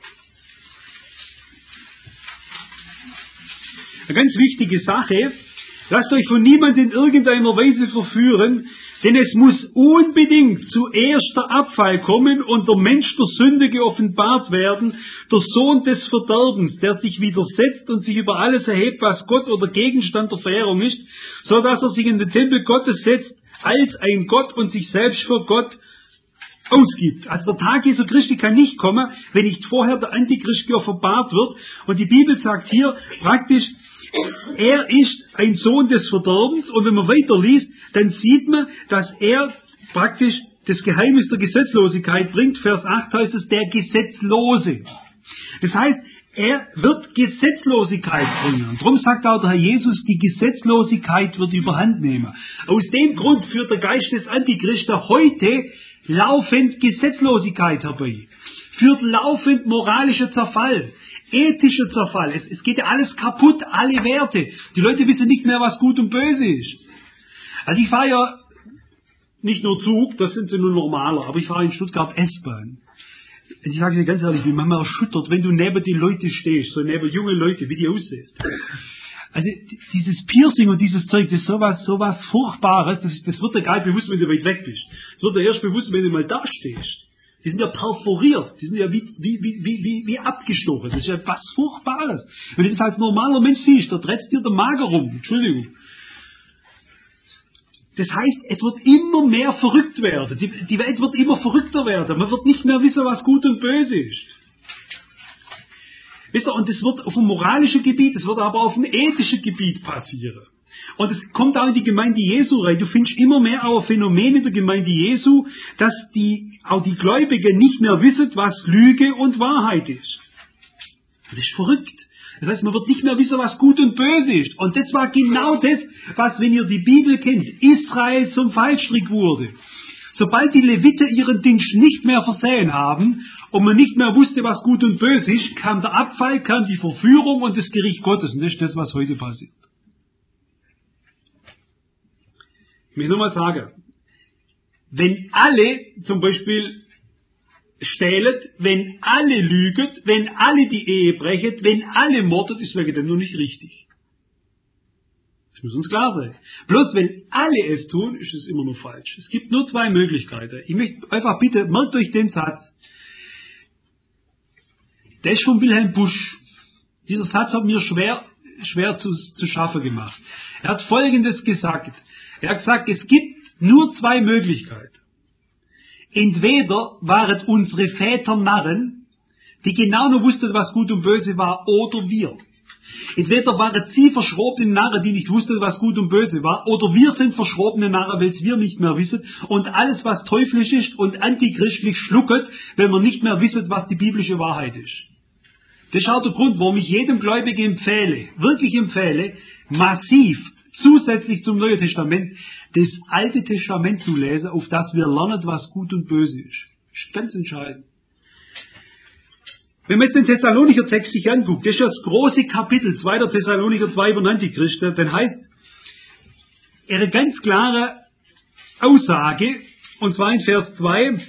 Eine ganz wichtige Sache, lasst euch von niemandem in irgendeiner Weise verführen, denn es muss unbedingt zuerst der Abfall kommen und der Mensch der Sünde geoffenbart werden, der Sohn des Verderbens, der sich widersetzt und sich über alles erhebt, was Gott oder Gegenstand der Verehrung ist, so dass er sich in den Tempel Gottes setzt, als ein Gott und sich selbst für Gott ausgibt. Also der Tag Jesu Christi kann nicht kommen, wenn nicht vorher der Antichrist geoffenbart wird. Und die Bibel sagt hier praktisch, er ist ein Sohn des Verderbens. Und wenn man weiterliest, dann sieht man, dass er praktisch das Geheimnis der Gesetzlosigkeit bringt. Vers acht heißt es, der Gesetzlose. Das heißt, er wird Gesetzlosigkeit bringen. Und darum sagt auch der Herr Jesus, die Gesetzlosigkeit wird überhand nehmen. Aus dem Grund führt der Geist des Antichristen heute laufend Gesetzlosigkeit herbei. Führt laufend moralischer Zerfall, ethischer Zerfall. Es, es geht ja alles kaputt, alle Werte. Die Leute wissen nicht mehr, was gut und böse ist. Also ich fahre ja nicht nur Zug, das sind sie nur normaler, aber ich fahre in Stuttgart S-Bahn. Ich sage dir ganz ehrlich, die Mama erschüttert, wenn du neben die Leute stehst, so neben junge Leute, wie die aussehen. Also dieses Piercing und dieses Zeug, das ist sowas, sowas Furchtbares, das, das wird dir gar nicht bewusst, wenn du weit weg bist. Das wird dir erst bewusst, wenn du mal da stehst. Die sind ja perforiert, die sind ja wie, wie, wie, wie, wie abgestochen. Das ist ja was Furchtbares. Wenn du das als normaler Mensch siehst, da dreht dir der Magen rum. Entschuldigung. Das heißt, es wird immer mehr verrückt werden. Die, die Welt wird immer verrückter werden. Man wird nicht mehr wissen, was gut und böse ist. Wisst ihr, und das wird auf dem moralischen Gebiet, es wird aber auf dem ethischen Gebiet passieren. Und es kommt auch in die Gemeinde Jesu rein. Du findest immer mehr auch ein Phänomen in der Gemeinde Jesu, dass die, auch die Gläubigen nicht mehr wissen, was Lüge und Wahrheit ist. Das ist verrückt. Das heißt, man wird nicht mehr wissen, was gut und böse ist. Und das war genau das, was, wenn ihr die Bibel kennt, Israel zum Fallstrick wurde. Sobald die Leviten ihren Dienst nicht mehr versehen haben und man nicht mehr wusste, was gut und böse ist, kam der Abfall, kam die Verführung und das Gericht Gottes. Und das ist das, was heute passiert. Ich will nur mal sagen, wenn alle zum Beispiel stehlen, wenn alle lügen, wenn alle die Ehe brechen, wenn alle mordet, ist wegen dem nur nicht richtig. Das muss uns klar sein. Bloß wenn alle es tun, ist es immer noch falsch. Es gibt nur zwei Möglichkeiten. Ich möchte einfach bitte, merkt euch den Satz. Der ist von Wilhelm Busch. Dieser Satz hat mir schwer, schwer zu, zu schaffen gemacht. Er hat Folgendes gesagt. Er hat gesagt, es gibt nur zwei Möglichkeiten. Entweder waren unsere Väter Narren, die genau nur wussten, was gut und böse war, oder wir. Entweder waren sie verschrobene Narren, die nicht wussten, was gut und böse war, oder wir sind verschrobene Narren, weil es wir nicht mehr wissen und alles, was teuflisch ist und antichristlich schlucket, wenn wir nicht mehr wissen, was die biblische Wahrheit ist. Das ist auch der Grund, warum ich jedem Gläubigen empfehle, wirklich empfehle, massiv, zusätzlich zum Neuen Testament, das Alte Testament zu lesen, auf das wir lernen, was gut und böse ist. Das ist ganz entscheidend. Wenn man jetzt den Thessalonicher Text sich anguckt, das ist das große Kapitel, zweiter Thessalonicher zwei über den Antichrist, dann heißt, eine ganz klare Aussage, und zwar in Vers zwei,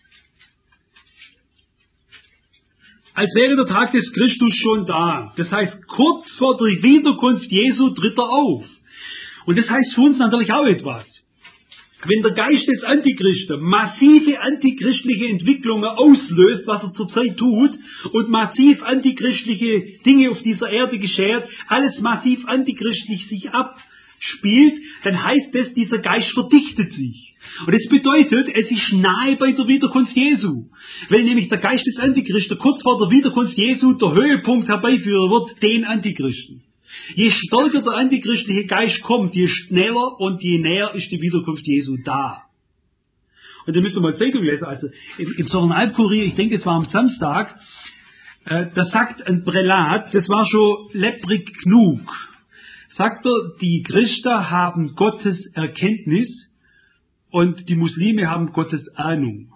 als wäre der Tag des Christus schon da. Das heißt, kurz vor der Wiederkunft Jesu tritt er auf. Und das heißt für uns natürlich auch etwas. Wenn der Geist des Antichristen massive antichristliche Entwicklungen auslöst, was er zurzeit tut, und massiv antichristliche Dinge auf dieser Erde geschehen, alles massiv antichristlich sich abspielt, dann heißt das, dieser Geist verdichtet sich. Und das bedeutet, es ist nahe bei der Wiederkunft Jesu. Weil nämlich der Geist des Antichristen kurz vor der Wiederkunft Jesu der Höhepunkt herbeiführen wird, den Antichristen. Je stärker der antichristliche Geist kommt, je schneller und je näher ist die Wiederkunft Jesu da. Und da müsst ihr mal Zeitung lesen, also im, im Zollernalb-Kurier, ich denke, es war am Samstag, äh, da sagt ein Prälat, das war schon lepprig genug, sagt er, die Christen haben Gottes Erkenntnis und die Muslime haben Gottes Ahnung.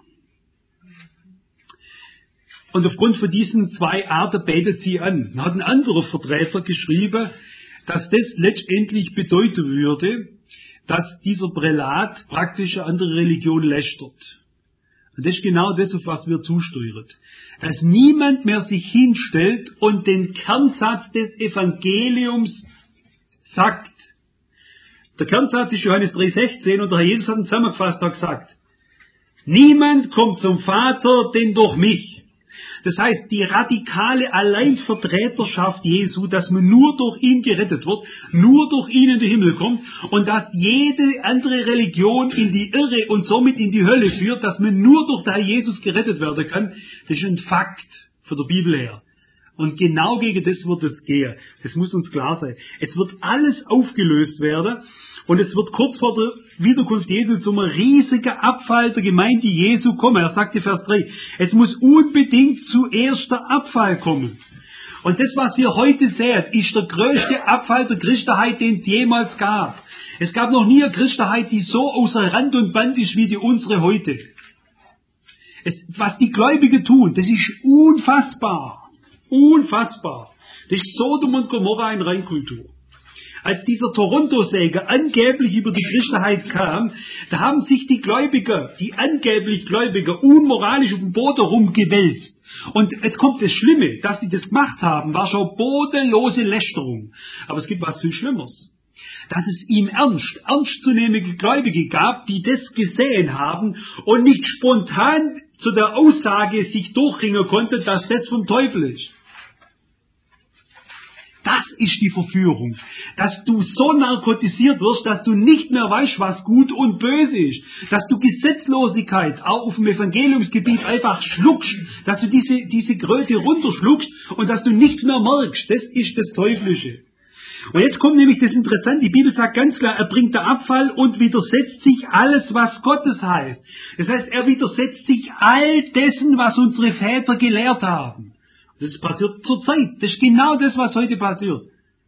Und aufgrund von diesen zwei Arten betet sie an. Da hat ein anderer Vertreter geschrieben, dass das letztendlich bedeuten würde, dass dieser Prälat praktisch eine andere Religion lästert. Und das ist genau das, auf was wir zusteuern. Dass niemand mehr sich hinstellt und den Kernsatz des Evangeliums sagt. Der Kernsatz ist Johannes drei sechzehn und der Herr Jesus hat ihn zusammengefasst, hat gesagt, niemand kommt zum Vater, denn durch mich. Das heißt, die radikale Alleinvertreterschaft Jesu, dass man nur durch ihn gerettet wird, nur durch ihn in den Himmel kommt und dass jede andere Religion in die Irre und somit in die Hölle führt, dass man nur durch den Jesus gerettet werden kann, das ist ein Fakt von der Bibel her. Und genau gegen das wird es gehen. Das muss uns klar sein. Es wird alles aufgelöst werden und es wird kurz vor der Wiederkunft Jesu zu einem riesigen Abfall der Gemeinde Jesu kommen. Er sagte Vers drei, es muss unbedingt zuerst der Abfall kommen. Und das, was wir heute sehen, ist der größte Abfall der Christenheit, den es jemals gab. Es gab noch nie eine Christenheit, die so außer Rand und Band ist wie die unsere heute. Es, was die Gläubigen tun, das ist unfassbar. Unfassbar. Das ist Sodom und Gomorra in Reinkultur. Als dieser Toronto-Säger angeblich über die Christenheit kam, da haben sich die Gläubiger, die angeblich Gläubiger, unmoralisch auf dem Boden rumgewälzt. Und jetzt kommt das Schlimme, dass die das gemacht haben, war schon bodenlose Lästerung. Aber es gibt was viel Schlimmeres. Dass es ihm ernst, ernstzunehmende Gläubige gab, die das gesehen haben und nicht spontan zu der Aussage sich durchringen konnten, dass das vom Teufel ist. Das ist die Verführung, dass du so narkotisiert wirst, dass du nicht mehr weißt, was gut und böse ist, dass du Gesetzlosigkeit auch auf dem Evangeliumsgebiet einfach schluckst, dass du diese, diese Kröte runterschluckst und dass du nichts mehr merkst. Das ist das Teuflische. Und jetzt kommt nämlich das Interessante, die Bibel sagt ganz klar, er bringt den Abfall und widersetzt sich alles, was Gottes heißt. Das heißt, er widersetzt sich all dessen, was unsere Väter gelehrt haben. Das passiert zur Zeit. Das ist genau das, was heute passiert.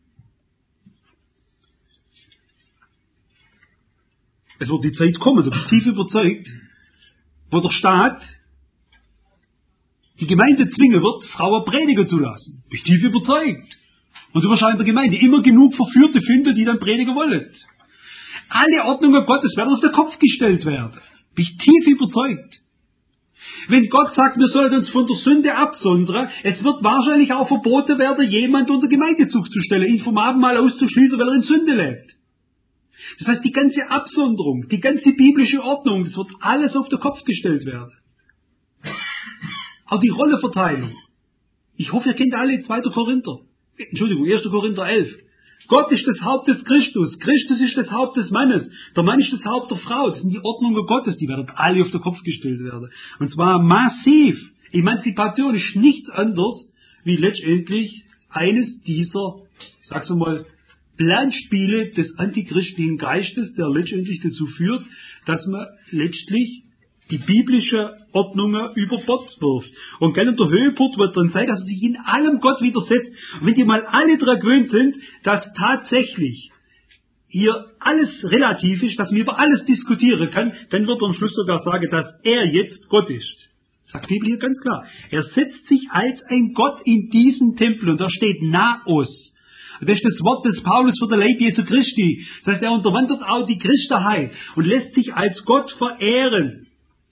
Es wird die Zeit kommen, da bin ich tief überzeugt, wo der Staat die Gemeinde zwingen wird, Frauen predigen zu lassen. Bin ich tief überzeugt. Und du wirst in der Gemeinde immer genug Verführte finden, die dann predigen wollen. Alle Ordnungen Gottes werden auf den Kopf gestellt werden. Bin ich tief überzeugt. Wenn Gott sagt, wir sollen uns von der Sünde absondern, es wird wahrscheinlich auch verboten werden, jemand unter Gemeindezucht zu stellen, ihn vom Abendmahl auszuschließen, weil er in Sünde lebt. Das heißt, die ganze Absonderung, die ganze biblische Ordnung, das wird alles auf den Kopf gestellt werden. Auch die Rolleverteilung. Ich hoffe, ihr kennt alle zweiter Korinther. Entschuldigung, erster Korinther elf. Gott ist das Haupt des Christus. Christus ist das Haupt des Mannes. Der Mann ist das Haupt der Frau. Das sind die Ordnungen Gottes. Die werden alle auf den Kopf gestellt werden. Und zwar massiv. Emanzipation ist nichts anderes, wie letztendlich eines dieser, ich sag's mal, Planspiele des antichristlichen Geistes, der letztendlich dazu führt, dass man letztlich die biblische Ordnungen über Bord wirft. Und gell, und der Höhepunkt wird dann sein, dass er sich in allem Gott widersetzt. Und wenn die mal alle daran gewöhnt sind, dass tatsächlich hier alles relativ ist, dass man über alles diskutieren kann, dann wird er am Schluss sogar sagen, dass er jetzt Gott ist. Sagt die Bibel hier ganz klar. Er setzt sich als ein Gott in diesen Tempel und da steht Naos. Das ist das Wort des Paulus für den Leib Jesu Christi. Das heißt, er unterwandert auch die Christenheit und lässt sich als Gott verehren.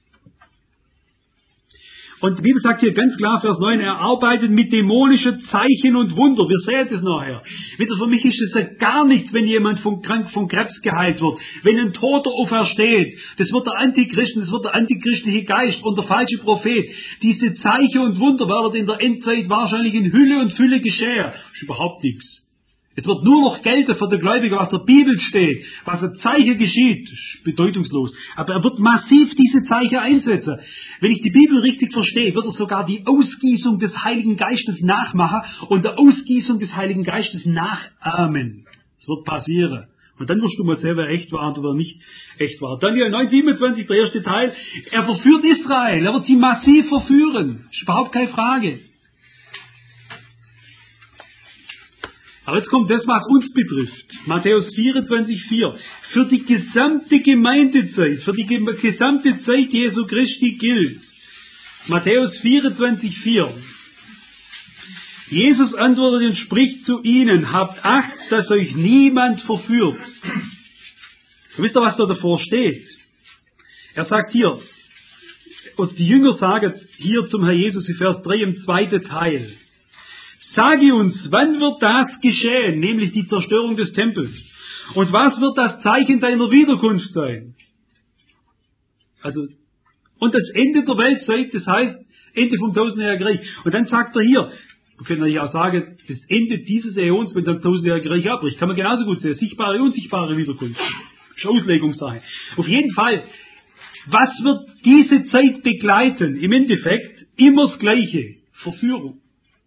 Und die Bibel sagt hier ganz klar, Vers neun, er arbeitet mit dämonischen Zeichen und Wunder. Wir sehen das nachher. Wieder für mich ist es ja gar nichts, wenn jemand von krank von Krebs geheilt wird. Wenn ein Toter aufersteht, das wird der Antichrist, das wird der antichristliche Geist und der falsche Prophet. Diese Zeichen und Wunder werden in der Endzeit wahrscheinlich in Hülle und Fülle geschehen. Das ist überhaupt nichts. Es wird nur noch gelten für die Gläubigen, was der Bibel steht, was ein Zeichen geschieht, das ist bedeutungslos. Aber er wird massiv diese Zeichen einsetzen. Wenn ich die Bibel richtig verstehe, wird er sogar die Ausgießung des Heiligen Geistes nachmachen und der Ausgießung des Heiligen Geistes nachahmen. Das wird passieren. Und dann wirst du mal sehen, wer echt war und wer nicht echt war. Daniel neun siebenundzwanzig, der erste Teil, er verführt Israel, er wird sie massiv verführen. Das ist überhaupt keine Frage. Aber jetzt kommt das, was uns betrifft. Matthäus vierundzwanzig, vier. Für die gesamte Gemeindezeit, für die gesamte Zeit Jesu Christi gilt. Matthäus vierundzwanzig, vier. Jesus antwortet und spricht zu ihnen, habt Acht, dass euch niemand verführt. Wisst ihr, was da davor steht? Er sagt hier, und die Jünger sagen hier zum Herr Jesus in Vers drei im zweiten Teil, sage uns, wann wird das geschehen, nämlich die Zerstörung des Tempels? Und was wird das Zeichen deiner Wiederkunft sein? Also, und das Ende der Weltzeit, das heißt, Ende vom tausendjährigen Reich. Und dann sagt er hier, wir können natürlich auch sagen, das Ende dieses Äons, wenn das tausendjährige Reich abbricht, kann man genauso gut sehen. Sichtbare, unsichtbare Wiederkunft. Das ist Auslegungssache. Auf jeden Fall, was wird diese Zeit begleiten? Im Endeffekt immer das Gleiche. Verführung.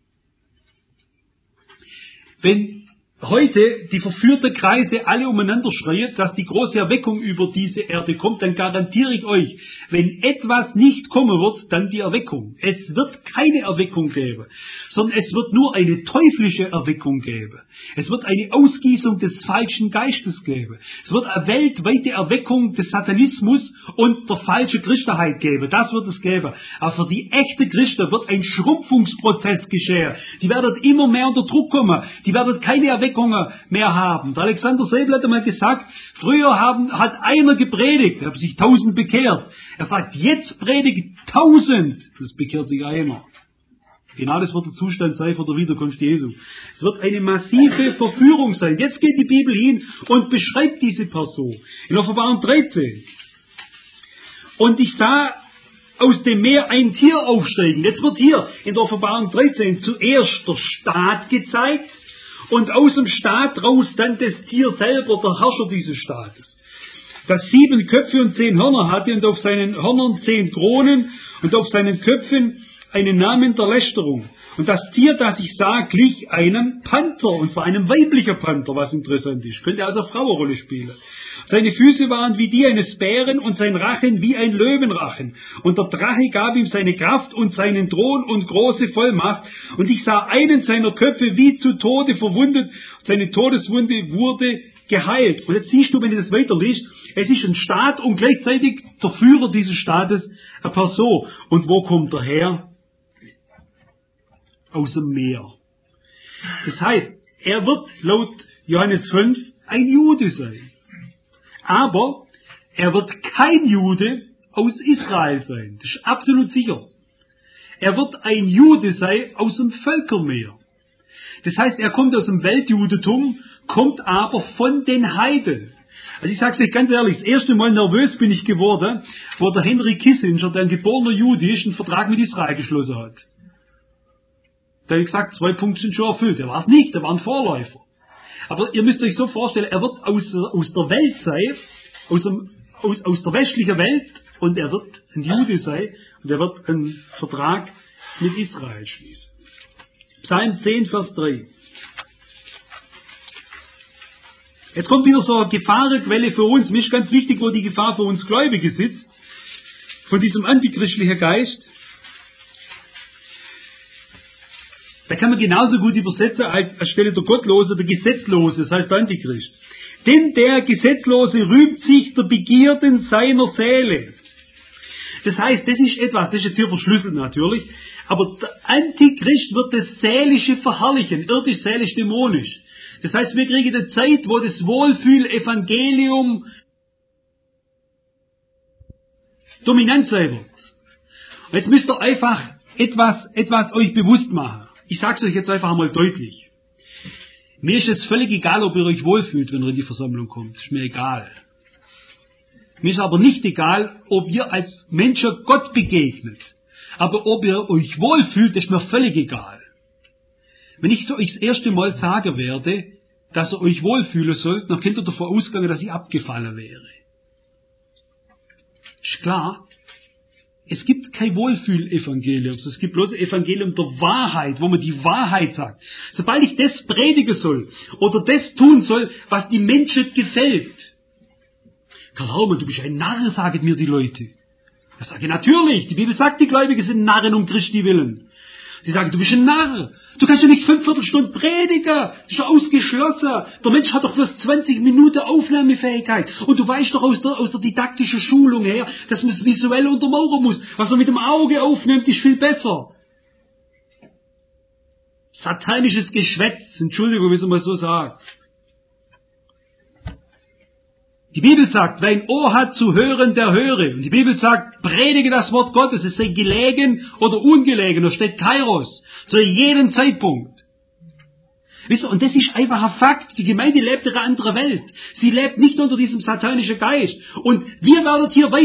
Wenn heute die verführten Kreise alle umeinander schreien, dass die große Erweckung über diese Erde kommt, dann garantiere ich euch, wenn etwas nicht kommen wird, dann die Erweckung. Es wird keine Erweckung geben, sondern es wird nur eine teuflische Erweckung geben. Es wird eine Ausgießung des falschen Geistes geben. Es wird eine weltweite Erweckung des Satanismus und der falschen Christenheit geben. Das wird es geben. Aber für die echte Christen wird ein Schrumpfungsprozess geschehen. Die werden immer mehr unter Druck kommen. Die werden keine Erweckung mehr haben. Der Alexander Säbel hat einmal gesagt, früher haben, hat einer gepredigt, da haben sich tausend bekehrt. Er sagt, jetzt predigt tausend, das bekehrt sich einer. Genau das wird der Zustand sein vor der Wiederkunft Jesu. Es wird eine massive Verführung sein. Jetzt geht die Bibel hin und beschreibt diese Person. In Offenbarung dreizehn. Und ich sah aus dem Meer ein Tier aufsteigen. Jetzt wird hier in der Offenbarung dreizehn zuerst der Staat gezeigt, und aus dem Staat raus dann das Tier selber, der Herrscher dieses Staates, das sieben Köpfe und zehn Hörner hatte und auf seinen Hörnern zehn Kronen und auf seinen Köpfen einen Namen der Lästerung. Und das Tier, das ich sah, glich einem Panther, und zwar einem weiblichen Panther, was interessant ist. Könnte also Frauenrolle spielen. Seine Füße waren wie die eines Bären und sein Rachen wie ein Löwenrachen. Und der Drache gab ihm seine Kraft und seinen Thron und große Vollmacht. Und ich sah einen seiner Köpfe wie zu Tode verwundet. Seine Todeswunde wurde geheilt. Und jetzt siehst du, wenn du das weiterliest, es ist ein Staat und gleichzeitig der Führer dieses Staates eine Person. Und wo kommt er her? Aus dem Meer. Das heißt, er wird laut Johannes fünf ein Jude sein. Aber er wird kein Jude aus Israel sein. Das ist absolut sicher. Er wird ein Jude sein aus dem Völkermeer. Das heißt, er kommt aus dem Weltjudentum, kommt aber von den Heiden. Also ich sage es euch ganz ehrlich, das erste Mal nervös bin ich geworden, wo der Henry Kissinger, der ein geborener Jude ist, einen Vertrag mit Israel geschlossen hat. Da habe ich gesagt, zwei Punkte sind schon erfüllt. Er war es nicht, er war ein Vorläufer. Aber ihr müsst euch so vorstellen, er wird aus, aus der Welt sein, aus, dem, aus, aus der westlichen Welt, und er wird ein Jude sein, und er wird einen Vertrag mit Israel schließen. Psalm zehn, Vers drei. Jetzt kommt wieder so eine Gefahrenquelle für uns. Mir ist ganz wichtig, wo die Gefahr für uns Gläubige sitzt, von diesem antichristlichen Geist. Da kann man genauso gut übersetzen als Stelle der Gottlose, der Gesetzlose, das heißt der Antichrist. Denn der Gesetzlose rühmt sich der Begierden seiner Seele. Das heißt, das ist etwas, das ist jetzt hier verschlüsselt natürlich, aber der Antichrist wird das Seelische verherrlichen, irdisch, seelisch, dämonisch. Das heißt, wir kriegen eine Zeit, wo das Wohlfühl-Evangelium dominant sein wird. Und jetzt müsst ihr einfach etwas, etwas euch bewusst machen. Ich sage es euch jetzt einfach einmal deutlich. Mir ist es völlig egal, ob ihr euch wohlfühlt, wenn ihr in die Versammlung kommt. Ist mir egal. Mir ist aber nicht egal, ob ihr als Menschen Gott begegnet. Aber ob ihr euch wohlfühlt, ist mir völlig egal. Wenn ich so euch das erste Mal sagen werde, dass ihr euch wohlfühlen sollt, dann könnt ihr davon ausgehen, dass ich abgefallen wäre. Ist klar. Es gibt kein Wohlfühl-Evangelium, es gibt bloß ein Evangelium der Wahrheit, wo man die Wahrheit sagt. Sobald ich das predigen soll oder das tun soll, was die Menschen gefällt. Karl Haumann, du bist ein Narr, sagen mir die Leute. Ich sage, natürlich, die Bibel sagt, die Gläubigen sind Narren um Christi willen. Sie sagen, du bist ein Narr. Du kannst ja nicht fünf Viertelstunden predigen. Das ist ja ausgeschlossen. Der Mensch hat doch bloß zwanzig Minuten Aufnahmefähigkeit. Und du weißt doch aus der, aus der didaktischen Schulung her, dass man es visuell untermauern muss. Was er mit dem Auge aufnimmt, ist viel besser. Satanisches Geschwätz. Entschuldigung, wie es mal so sagt. Die Bibel sagt, wer ein Ohr hat zu hören, der höre. Und die Bibel sagt, predige das Wort Gottes, es sei gelegen oder ungelegen, da steht Kairos, zu jedem Zeitpunkt. Wisst ihr, und das ist einfach ein Fakt, die Gemeinde lebt in einer anderen Welt. Sie lebt nicht unter diesem satanischen Geist. Und wir werden hier weiter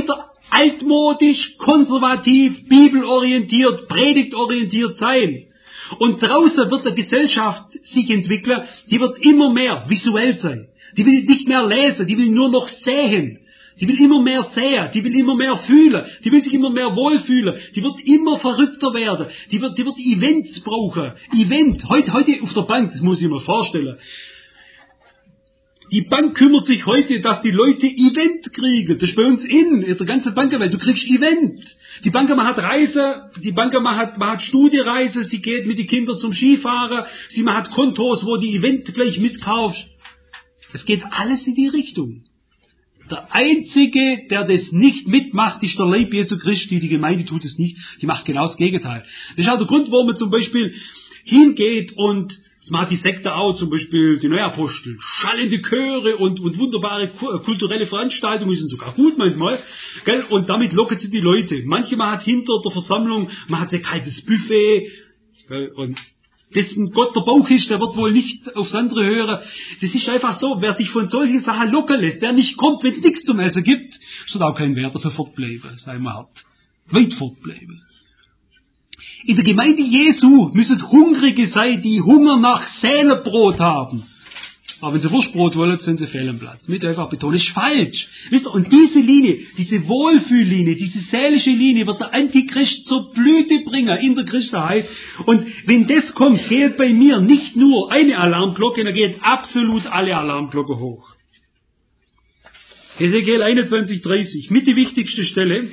altmodisch, konservativ, bibelorientiert, predigtorientiert sein. Und draußen wird eine Gesellschaft sich entwickeln, die wird immer mehr visuell sein. Die will nicht mehr lesen, die will nur noch sehen. Die will immer mehr sehen, die will immer mehr fühlen, die will sich immer mehr wohlfühlen, die wird immer verrückter werden, die wird, die wird Events brauchen. Event, heute, heute auf der Bank, das muss ich mir vorstellen. Die Bank kümmert sich heute, dass die Leute Event kriegen. Das ist bei uns in, in der ganzen Bankenwelt. Du kriegst Event. Die Bank macht Reise, die Bank macht, macht Studiereise, sie geht mit den Kindern zum Skifahren, sie macht Kontos, wo die Event gleich mitkauft. Es geht alles in die Richtung. Der Einzige, der das nicht mitmacht, ist der Leib Jesu Christi. Die Gemeinde tut es nicht. Die macht genau das Gegenteil. Das ist auch der Grund, warum man zum Beispiel hingeht und das macht die Sekte auch, zum Beispiel die Neuapostel. Schallende Chöre und, und wunderbare kulturelle Veranstaltungen, die sind sogar gut manchmal. Gell? Und damit locken sie die Leute. Manche machen hinter der Versammlung, man hat ein kaltes Buffet. Gell? Und dessen Gott der Bauch ist, der wird wohl nicht aufs andere hören. Das ist einfach so, wer sich von solchen Sachen locken lässt, der nicht kommt, wenn es nichts zum Essen gibt, es hat auch keinen Wert, dass er fortbleiben, sei mal hart. Weit fortbleiben. In der Gemeinde Jesu müssen Hungrige sein, die Hunger nach Seelenbrot haben. Aber wenn sie Wurstbrot wollen, sind sie fehl am Platz. Mit einfach betonen, das ist falsch. Wisst ihr, und diese Linie, diese Wohlfühllinie, diese seelische Linie wird der Antichrist zur Blüte bringen in der Christenheit. Und wenn das kommt, geht bei mir nicht nur eine Alarmglocke, da geht absolut alle Alarmglocken hoch. Hesekiel einundzwanzig, dreißig, mit die wichtigste Stelle.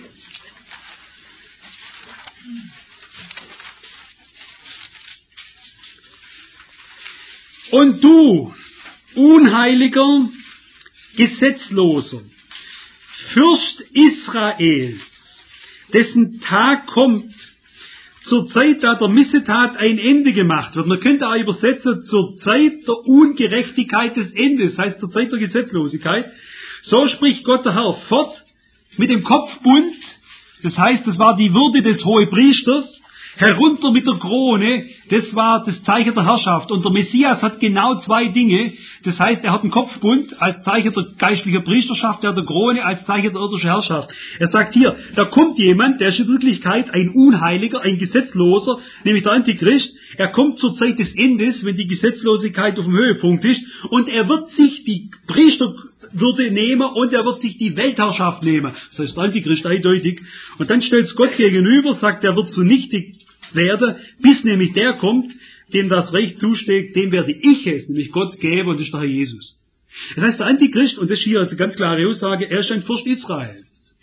Und du, unheiliger, Gesetzloser, Fürst Israels, dessen Tag kommt, zur Zeit, da der Missetat ein Ende gemacht wird. Man könnte auch übersetzen, zur Zeit der Ungerechtigkeit des Endes, das heißt zur Zeit der Gesetzlosigkeit. So spricht Gott der Herr fort mit dem Kopfbund, das heißt, das war die Würde des Hohepriesters, herunter mit der Krone, das war das Zeichen der Herrschaft. Und der Messias hat genau zwei Dinge. Das heißt, er hat einen Kopfbund als Zeichen der geistlichen Priesterschaft, der der Krone als Zeichen der irdischen Herrschaft. Er sagt hier, da kommt jemand, der ist in Wirklichkeit ein Unheiliger, ein Gesetzloser, nämlich der Antichrist. Er kommt zur Zeit des Endes, wenn die Gesetzlosigkeit auf dem Höhepunkt ist, und er wird sich die Priesterwürde nehmen und er wird sich die Weltherrschaft nehmen. Das heißt, der Antichrist eindeutig. Und dann stellt es Gott gegenüber, sagt, er wird zunichte werde, bis nämlich der kommt, dem das Recht zusteht, dem werde ich es, nämlich Gott geben, und das ist der Herr Jesus. Das heißt, der Antichrist, und das ist hier eine ganz klare Aussage, er ist ein Fürst Israels.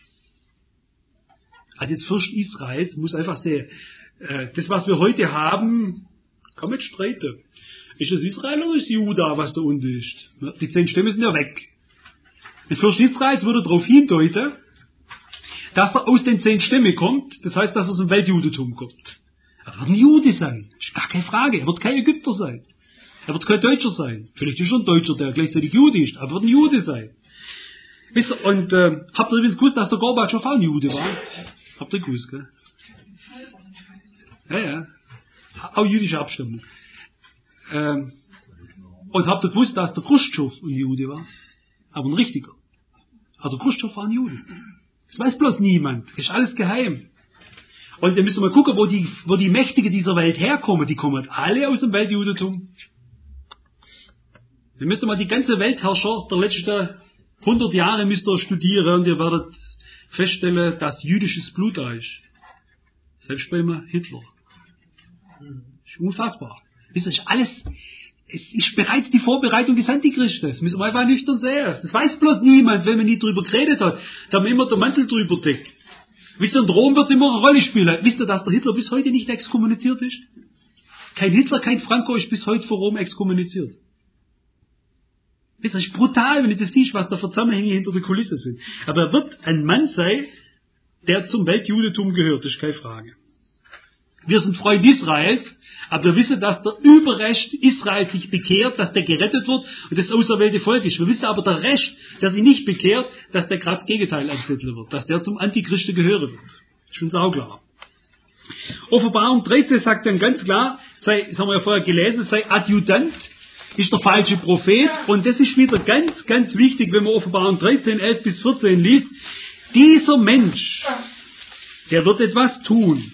Also jetzt Fürst Israels muss einfach sehen, das, was wir heute haben, kann man nicht streiten. Ist es Israel oder ist Juda, was da unten ist? Die zehn Stämme sind ja weg. Das Fürst Israels würde darauf hindeuten, dass er aus den zehn Stämmen kommt, das heißt, dass er aus dem Weltjudentum kommt. Er wird ein Jude sein, ist gar keine Frage. Er wird kein Ägypter sein. Er wird kein Deutscher sein. Vielleicht ist er schon ein Deutscher, der gleichzeitig Jude ist, aber er wird ein Jude sein. Wisst ihr, und äh, habt ihr übrigens gewusst, dass der Gorbatschow auch ein Jude war? Habt ihr gewusst, gell? Ja, ja. Auch jüdische Abstammung. Ähm, und habt ihr gewusst, dass der Khrushchev ein Jude war? Aber ein richtiger. Aber der Khrushchev war ein Jude. Das weiß bloß niemand. Das ist alles geheim. Und dann müssen wir mal gucken, wo die, wo die Mächtigen dieser Welt herkommen. Die kommen alle aus dem Weltjudentum. Wir müssen mal die ganze Weltherrscher der letzten hundert Jahre müsst ihr studieren und ihr werdet feststellen, dass jüdisches Blut da ist. Selbst bei Hitler. Das ist unfassbar. Das ist alles, es ist bereits die Vorbereitung des Antichristes. Das müssen wir einfach nüchtern sehen. Das weiß bloß niemand, wenn man nicht drüber geredet hat. Da haben wir immer der Mantel drüber deckt. Wisst ihr, und Rom wird immer eine Rolle spielen. Wisst ihr, dass der Hitler bis heute nicht exkommuniziert ist? Kein Hitler, kein Franco ist bis heute vor Rom exkommuniziert. Wisst ihr, das ist brutal, wenn du das siehst, was da für Zusammenhänge hinter der Kulisse sind. Aber er wird ein Mann sein, der zum Weltjudentum gehört, das ist keine Frage. Wir sind Freunde Israels, aber wir wissen, dass der Überrest Israels sich bekehrt, dass der gerettet wird und das auserwählte Volk ist. Wir wissen aber, der Rest, der sich nicht bekehrt, dass der gerade das Gegenteil anzetteln wird, dass der zum Antichristen gehören wird. Das ist uns auch klar. Offenbarung dreizehn sagt dann ganz klar, sei, das haben wir ja vorher gelesen, sei Adjutant, ist der falsche Prophet, und das ist wieder ganz, ganz wichtig, wenn man Offenbarung dreizehn, elf bis vierzehn liest. Dieser Mensch, der wird etwas tun.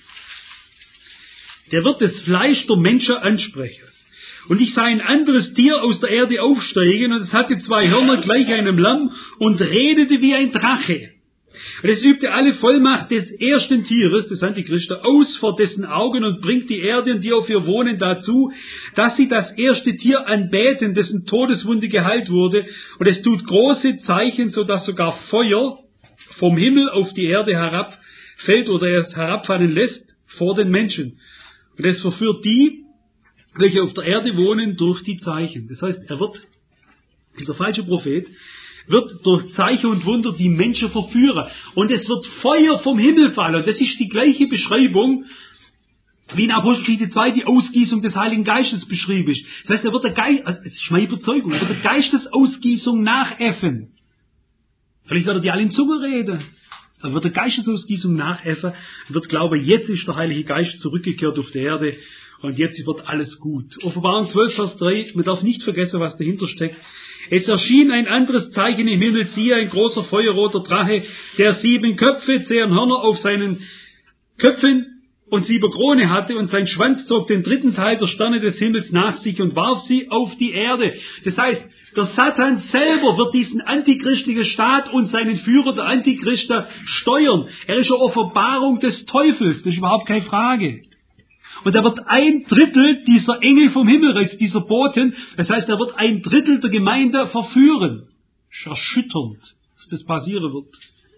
Der wird das Fleisch der Menschen ansprechen. Und ich sah ein anderes Tier aus der Erde aufsteigen, und es hatte zwei Hörner gleich einem Lamm und redete wie ein Drache. Und es übte alle Vollmacht des ersten Tieres, des Antichristen, aus vor dessen Augen und bringt die Erde und die auf ihr wohnen dazu, dass sie das erste Tier anbeten, dessen Todeswunde geheilt wurde. Und es tut große Zeichen, so dass sogar Feuer vom Himmel auf die Erde herabfällt oder es herabfallen lässt vor den Menschen. Und es verführt die, welche auf der Erde wohnen, durch die Zeichen. Das heißt, er wird, dieser falsche Prophet, wird durch Zeichen und Wunder die Menschen verführen. Und es wird Feuer vom Himmel fallen. Und das ist die gleiche Beschreibung, wie in Apostelgeschichte zwei die Ausgießung des Heiligen Geistes beschrieben ist. Das heißt, er wird der Geist, also es ist meine Überzeugung, er wird der Geistesausgießung nachäffen. Vielleicht wird er die alle in Zunge reden. Er wird der Geistesausgießung nachäffen, wird glauben, jetzt ist der Heilige Geist zurückgekehrt auf die Erde und jetzt wird alles gut. Offenbarung zwölf, Vers drei, man darf nicht vergessen, was dahinter steckt. Es erschien ein anderes Zeichen im Himmel, siehe, ein großer feuerroter Drache, der sieben Köpfe, zehn Hörner auf seinen Köpfen und sieben Krone hatte, und sein Schwanz zog den dritten Teil der Sterne des Himmels nach sich und warf sie auf die Erde. Das heißt, der Satan selber wird diesen antichristlichen Staat und seinen Führer, der Antichristen, steuern. Er ist eine Offenbarung des Teufels, das ist überhaupt keine Frage. Und er wird ein Drittel dieser Engel vom Himmel reißen, dieser Boten, das heißt, er wird ein Drittel der Gemeinde verführen. Das ist erschütternd, dass das passieren wird.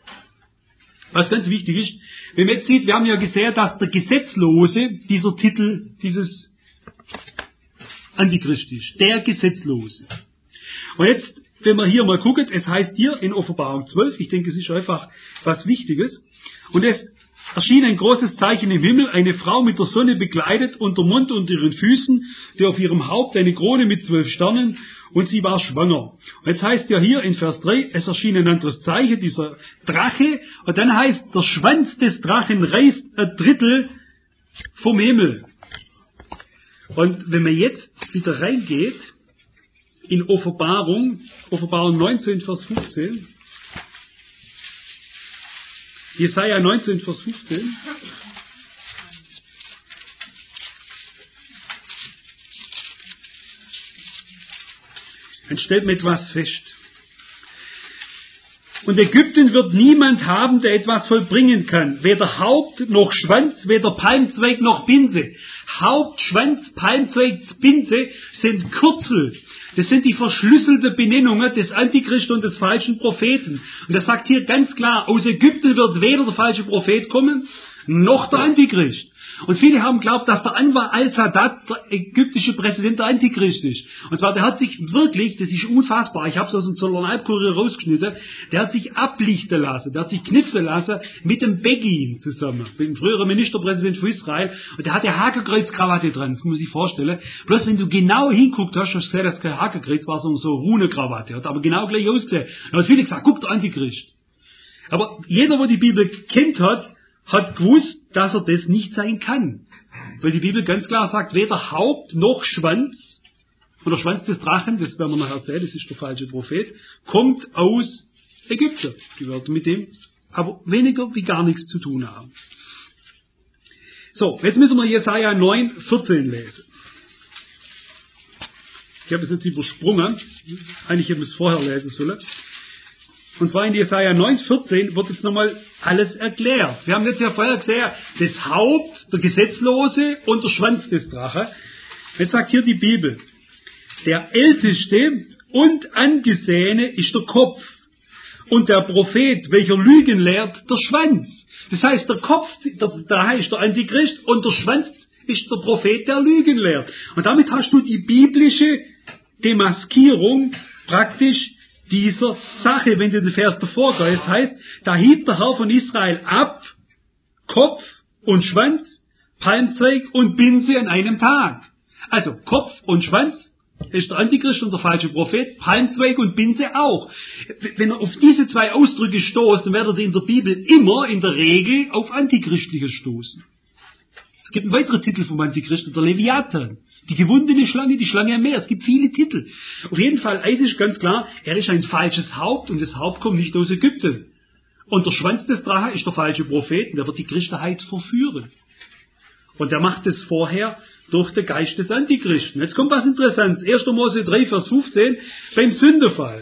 Was ganz wichtig ist, wenn man jetzt sieht, wir haben ja gesehen, dass der Gesetzlose, dieser Titel, dieses Antichrist ist, der Gesetzlose. Und jetzt, wenn wir hier mal gucken, es heißt hier in Offenbarung zwölf, ich denke, es ist einfach was Wichtiges, und es erschien ein großes Zeichen im Himmel, eine Frau mit der Sonne bekleidet, und der Mond unter ihren Füßen, die auf ihrem Haupt eine Krone mit zwölf Sternen, und sie war schwanger. Und jetzt heißt ja hier in Vers drei, es erschien ein anderes Zeichen, dieser Drache, und dann heißt, der Schwanz des Drachen reißt ein Drittel vom Himmel. Und wenn man jetzt wieder reingeht, in Offenbarung, Offenbarung neunzehn, Vers fünfzehn, Jesaja neunzehn, Vers fünfzehn. Dann stellt man etwas fest. Und Ägypten wird niemand haben, der etwas vollbringen kann. Weder Haupt noch Schwanz, weder Palmzweig noch Binse. Haupt, Schwanz, Palmzweig, Binse sind Kürzel. Das sind die verschlüsselte Benennungen des Antichristen und des falschen Propheten. Und das sagt hier ganz klar, aus Ägypten wird weder der falsche Prophet kommen, noch der Antichrist. Und viele haben geglaubt, dass der Anwar al-Sadat, der ägyptische Präsident, der Antichrist ist. Und zwar, der hat sich wirklich, das ist unfassbar, ich habe es aus dem Zollernalbkurier rausgeschnitten, der hat sich ablichten lassen, der hat sich knipsen lassen mit dem Begin zusammen, mit dem früheren Ministerpräsident von Israel, und der hat eine Hakenkreuzkrawatte dran, das muss man sich vorstellen. Bloß wenn du genau hinguckt hast, hast du gesehen, dass kein Hakenkreuz war, sondern so eine Runekrawatte, hat aber genau gleich ausgesehen. Da haben viele gesagt, guck, der Antichrist. Aber jeder, der die Bibel kennt hat, hat gewusst, dass er das nicht sein kann. Weil die Bibel ganz klar sagt, weder Haupt noch Schwanz, oder Schwanz des Drachen, das werden wir nachher sehen, das ist der falsche Prophet, kommt aus Ägypten. Die werden mit dem aber weniger wie gar nichts zu tun haben. So, jetzt müssen wir Jesaja neun, vierzehn lesen. Ich habe es jetzt übersprungen. Eigentlich hätte ich es vorher lesen sollen. Und zwar in Jesaja neun, vierzehn wird jetzt nochmal alles erklärt. Wir haben jetzt ja vorher gesehen, das Haupt, der Gesetzlose und der Schwanz des Drachen. Jetzt sagt hier die Bibel, der Älteste und Angesehene ist der Kopf und der Prophet, welcher Lügen lehrt, der Schwanz. Das heißt, der Kopf, der, da heißt der Antichrist, und der Schwanz ist der Prophet, der Lügen lehrt. Und damit hast du die biblische Demaskierung praktisch dieser Sache, wenn du den Vers davor gehst, heißt, da hieb der Herr von Israel ab, Kopf und Schwanz, Palmzweig und Binse an einem Tag. Also Kopf und Schwanz ist der Antichrist und der falsche Prophet, Palmzweig und Binse auch. Wenn er auf diese zwei Ausdrücke stoßt, dann werdet ihr in der Bibel immer in der Regel auf Antichristliches stoßen. Es gibt einen weiteren Titel vom Antichristen, der Leviathan. Die gewundene Schlange, die Schlange am Meer. Es gibt viele Titel. Auf jeden Fall, eins ist ganz klar, er ist ein falsches Haupt und das Haupt kommt nicht aus Ägypten. Und der Schwanz des Drachen ist der falsche Prophet, der wird die Christenheit verführen. Und der macht es vorher durch den Geist des Antichristen. Jetzt kommt was Interessantes. erster Mose drei, Vers fünfzehn, beim Sündefall.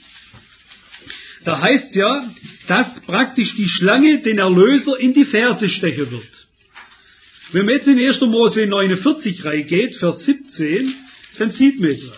Da heißt ja, dass praktisch die Schlange den Erlöser in die Ferse stechen wird. Wenn man jetzt in erster Mose neunundvierzig reingeht, Vers siebzehn, dann sieht man etwas.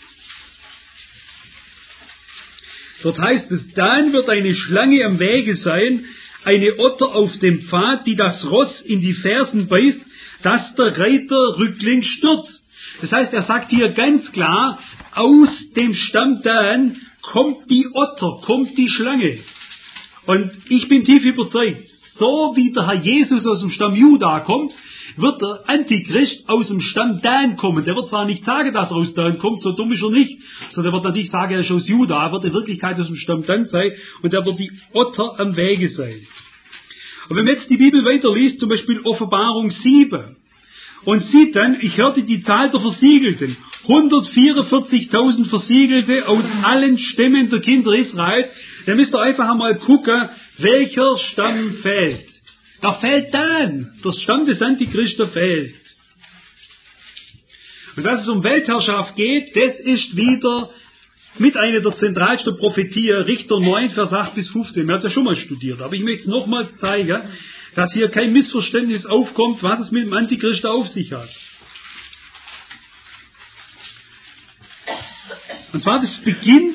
Dort heißt es, dann wird eine Schlange am Wege sein, eine Otter auf dem Pfad, die das Ross in die Fersen beißt, dass der Reiter rücklings stürzt. Das heißt, er sagt hier ganz klar, aus dem Stamm Dan kommt die Otter, kommt die Schlange. Und ich bin tief überzeugt, so wie der Herr Jesus aus dem Stamm Juda kommt, wird der Antichrist aus dem Stamm Dan kommen. Der wird zwar nicht sagen, dass er aus Dan kommt, so dumm ist er nicht, sondern er wird natürlich sagen, er ist aus Juda, er wird in Wirklichkeit aus dem Stamm Dan sein und er wird die Otter am Wege sein. Und wenn man jetzt die Bibel weiterliest, zum Beispiel Offenbarung sieben, und sieht dann, ich hörte die Zahl der Versiegelten, hundertvierundvierzigtausend Versiegelte aus allen Stämmen der Kinder Israels, dann müsst ihr einfach einmal gucken, welcher Stamm fällt. Da fällt dann, der Stamm des Antichristen fällt. Und dass es um Weltherrschaft geht, das ist wieder mit einer der zentralsten Prophetien, Richter neun, Vers acht bis fünfzehn. Wir haben es ja schon mal studiert, aber ich möchte es nochmals zeigen, dass hier kein Missverständnis aufkommt, was es mit dem Antichristen auf sich hat. Und zwar, das beginnt,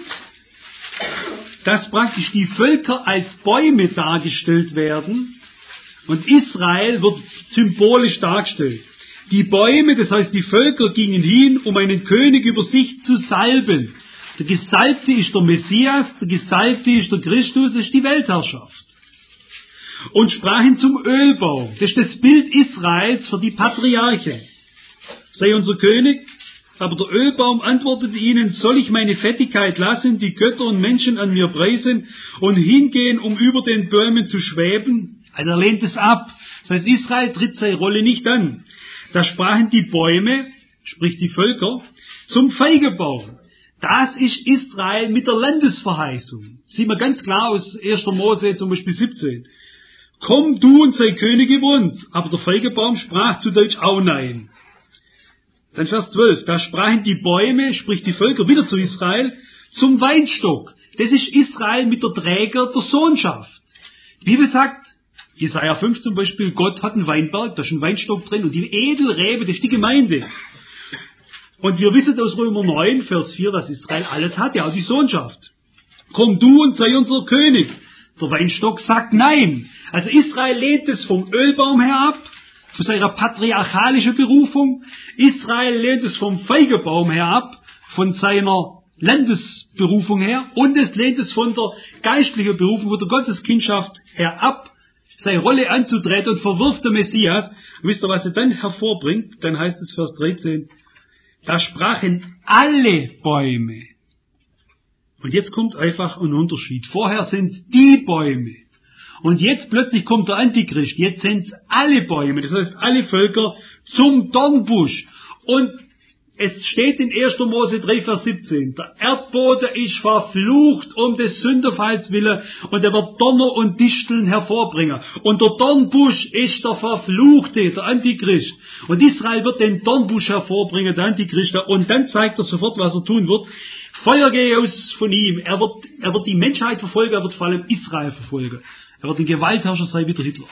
dass praktisch die Völker als Bäume dargestellt werden und Israel wird symbolisch dargestellt. Die Bäume, das heißt die Völker, gingen hin, um einen König über sich zu salben. Der Gesalbte ist der Messias, der Gesalbte ist der Christus, das ist die Weltherrschaft. Und sprachen zum Ölbaum. Das ist das Bild Israels für die Patriarchen. Sei unser König, aber der Ölbaum antwortete ihnen, soll ich meine Fettigkeit lassen, die Götter und Menschen an mir preisen und hingehen, um über den Bäumen zu schweben? Also er lehnt es ab. Das heißt, Israel tritt seine Rolle nicht an. Da sprachen die Bäume, sprich die Völker, zum Feigenbaum. Das ist Israel mit der Landesverheißung. Sieht man ganz klar aus erster Mose zum Beispiel siebzehn. Komm du und sei König über uns. Aber der Feigenbaum sprach zu Deutsch auch nein. Dann Vers zwölf. Da sprachen die Bäume, sprich die Völker, wieder zu Israel, zum Weinstock. Das ist Israel mit der Träger der Sohnschaft. Die Bibel sagt, Jesaja fünf zum Beispiel, Gott hat einen Weinberg, da ist ein Weinstock drin und die Edelrebe, das ist die Gemeinde. Und wir wissen aus Römer neun, Vers vier, dass Israel alles hat, ja, auch die Sohnschaft. Komm du und sei unser König. Der Weinstock sagt nein. Also Israel lehnt es vom Ölbaum her ab, von seiner patriarchalischen Berufung. Israel lehnt es vom Feigenbaum her ab, von seiner Landesberufung her. Und es lehnt es von der geistlichen Berufung, von der Gotteskindschaft her ab, seine Rolle anzutreten und verwirft der Messias. Und wisst ihr, was er dann hervorbringt? Dann heißt es Vers dreizehn, da sprachen alle Bäume. Und jetzt kommt einfach ein Unterschied. Vorher sind es die Bäume. Und jetzt plötzlich kommt der Antichrist. Jetzt sind es alle Bäume. Das heißt, alle Völker zum Dornbusch. Und es steht in erster Mose drei, Vers siebzehn. Der Erdboden ist verflucht um des Sünderfalls willen und er wird Donner und Disteln hervorbringen. Und der Dornbusch ist der Verfluchte, der Antichrist. Und Israel wird den Dornbusch hervorbringen, der Antichrist. Und dann zeigt er sofort, was er tun wird. Feuer gehe aus von ihm. Er wird, er wird die Menschheit verfolgen, er wird vor allem Israel verfolgen. Er wird ein Gewaltherrscher sein wie der Hitler.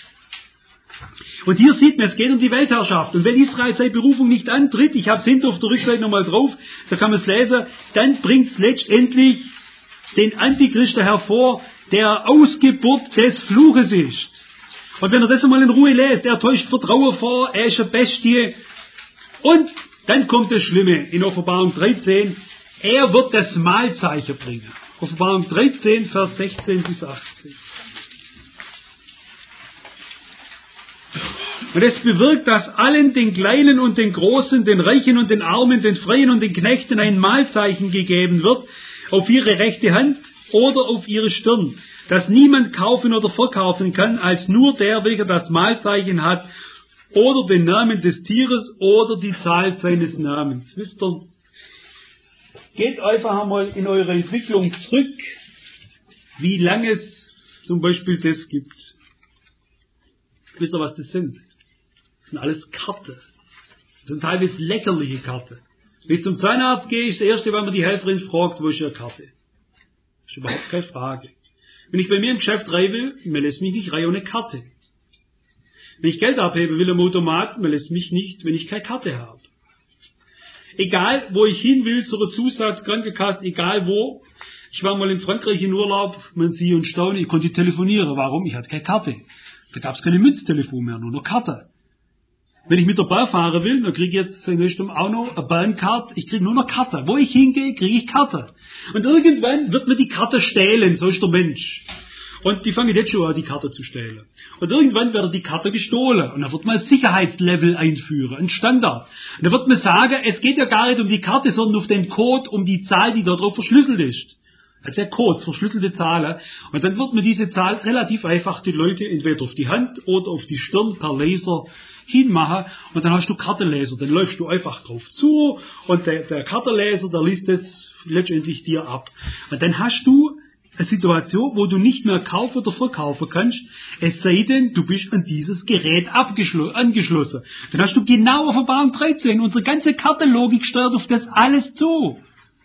Und hier sieht man, es geht um die Weltherrschaft. Und wenn Israel seine Berufung nicht antritt, ich habe es hinten auf der Rückseite nochmal drauf, da kann man es lesen, dann bringt es letztendlich den Antichristen hervor, der Ausgeburt des Fluches ist. Und wenn er das einmal in Ruhe lässt, er täuscht Vertrauen vor, er ist eine Bestie. Und dann kommt das Schlimme in Offenbarung dreizehn, er wird das Mahlzeichen bringen. Offenbarung dreizehn, Vers sechzehn bis achtzehn. Und es bewirkt, dass allen, den Kleinen und den Großen, den Reichen und den Armen, den Freien und den Knechten ein Mahlzeichen gegeben wird, auf ihre rechte Hand oder auf ihre Stirn, dass niemand kaufen oder verkaufen kann, als nur der, welcher das Mahlzeichen hat, oder den Namen des Tieres oder die Zahl seines Namens. Wisst ihr, geht einfach einmal in eure Entwicklung zurück, wie lange es zum Beispiel das gibt. Wisst ihr, was das sind? Das sind alles Karten. Das sind teilweise lächerliche Karten. Wenn ich zum Zahnarzt gehe, ist das Erste, wenn man die Helferin fragt, wo ist Ihre Karte? Das ist überhaupt keine Frage. Wenn ich bei mir im Geschäft rein will, man lässt mich nicht rein ohne Karte. Wenn ich Geld abheben will am Automat, man lässt mich nicht, wenn ich keine Karte habe. Egal, wo ich hin will, zur Zusatzkrankenkasse, egal wo. Ich war mal in Frankreich in Urlaub, man sieht und staune, ich konnte telefonieren. Warum? Ich hatte keine Karte. Da gab es keine Münztelefon mehr, nur noch Karte. Wenn ich mit der Bahn fahren will, dann kriege ich jetzt in Richtung auch noch eine Bahnkarte. Ich kriege nur noch Karte. Wo ich hingehe, kriege ich Karte. Und irgendwann wird mir die Karte stehlen, so ist der Mensch. Und die fangen jetzt schon an, die Karte zu stehlen. Und irgendwann wird die Karte gestohlen. Und dann wird man ein Sicherheitslevel einführen, ein Standard. Und dann wird man sagen, es geht ja gar nicht um die Karte, sondern um den Code, um die Zahl, die da drauf verschlüsselt ist. Also der Code, verschlüsselte Zahlen. Und dann wird man diese Zahl relativ einfach die Leute entweder auf die Hand oder auf die Stirn per Laser hinmachen. Und dann hast du Kartenleser. Dann läufst du einfach drauf zu und der, der Kartenleser, der liest es letztendlich dir ab. Und dann hast du eine Situation, wo du nicht mehr kaufen oder verkaufen kannst, es sei denn, du bist an dieses Gerät angeschlossen. Dann hast du genau auf Offenbarung dreizehn. Unsere ganze Kartenlogik steuert auf das alles zu.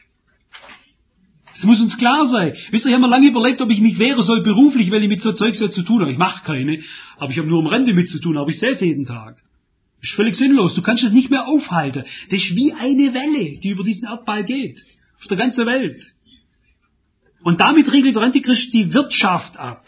Das muss uns klar sein. Wisst ihr, ich habe mir lange überlegt, ob ich mich wehren soll beruflich, weil ich mit so Zeugs ja zu tun habe. Ich mache keine, aber ich habe nur am Rande mit zu tun, aber ich sehe es jeden Tag. Das ist völlig sinnlos. Du kannst es nicht mehr aufhalten. Das ist wie eine Welle, die über diesen Erdball geht. Auf der ganzen Welt. Und damit regelt der Antichrist die Wirtschaft ab.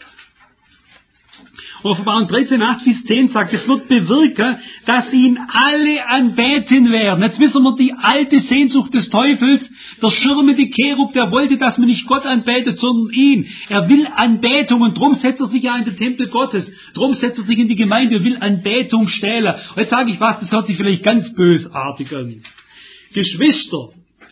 Und Offenbarung dreizehn, acht bis zehn sagt, es wird bewirken, dass ihn alle anbeten werden. Jetzt wissen wir die alte Sehnsucht des Teufels, der schirmende Cherub, der wollte, dass man nicht Gott anbetet, sondern ihn. Er will Anbetung und drum setzt er sich ja in den Tempel Gottes. Drum setzt er sich in die Gemeinde und will Anbetung stehlen. Und jetzt sage ich was, das hört sich vielleicht ganz bösartig an. Geschwister,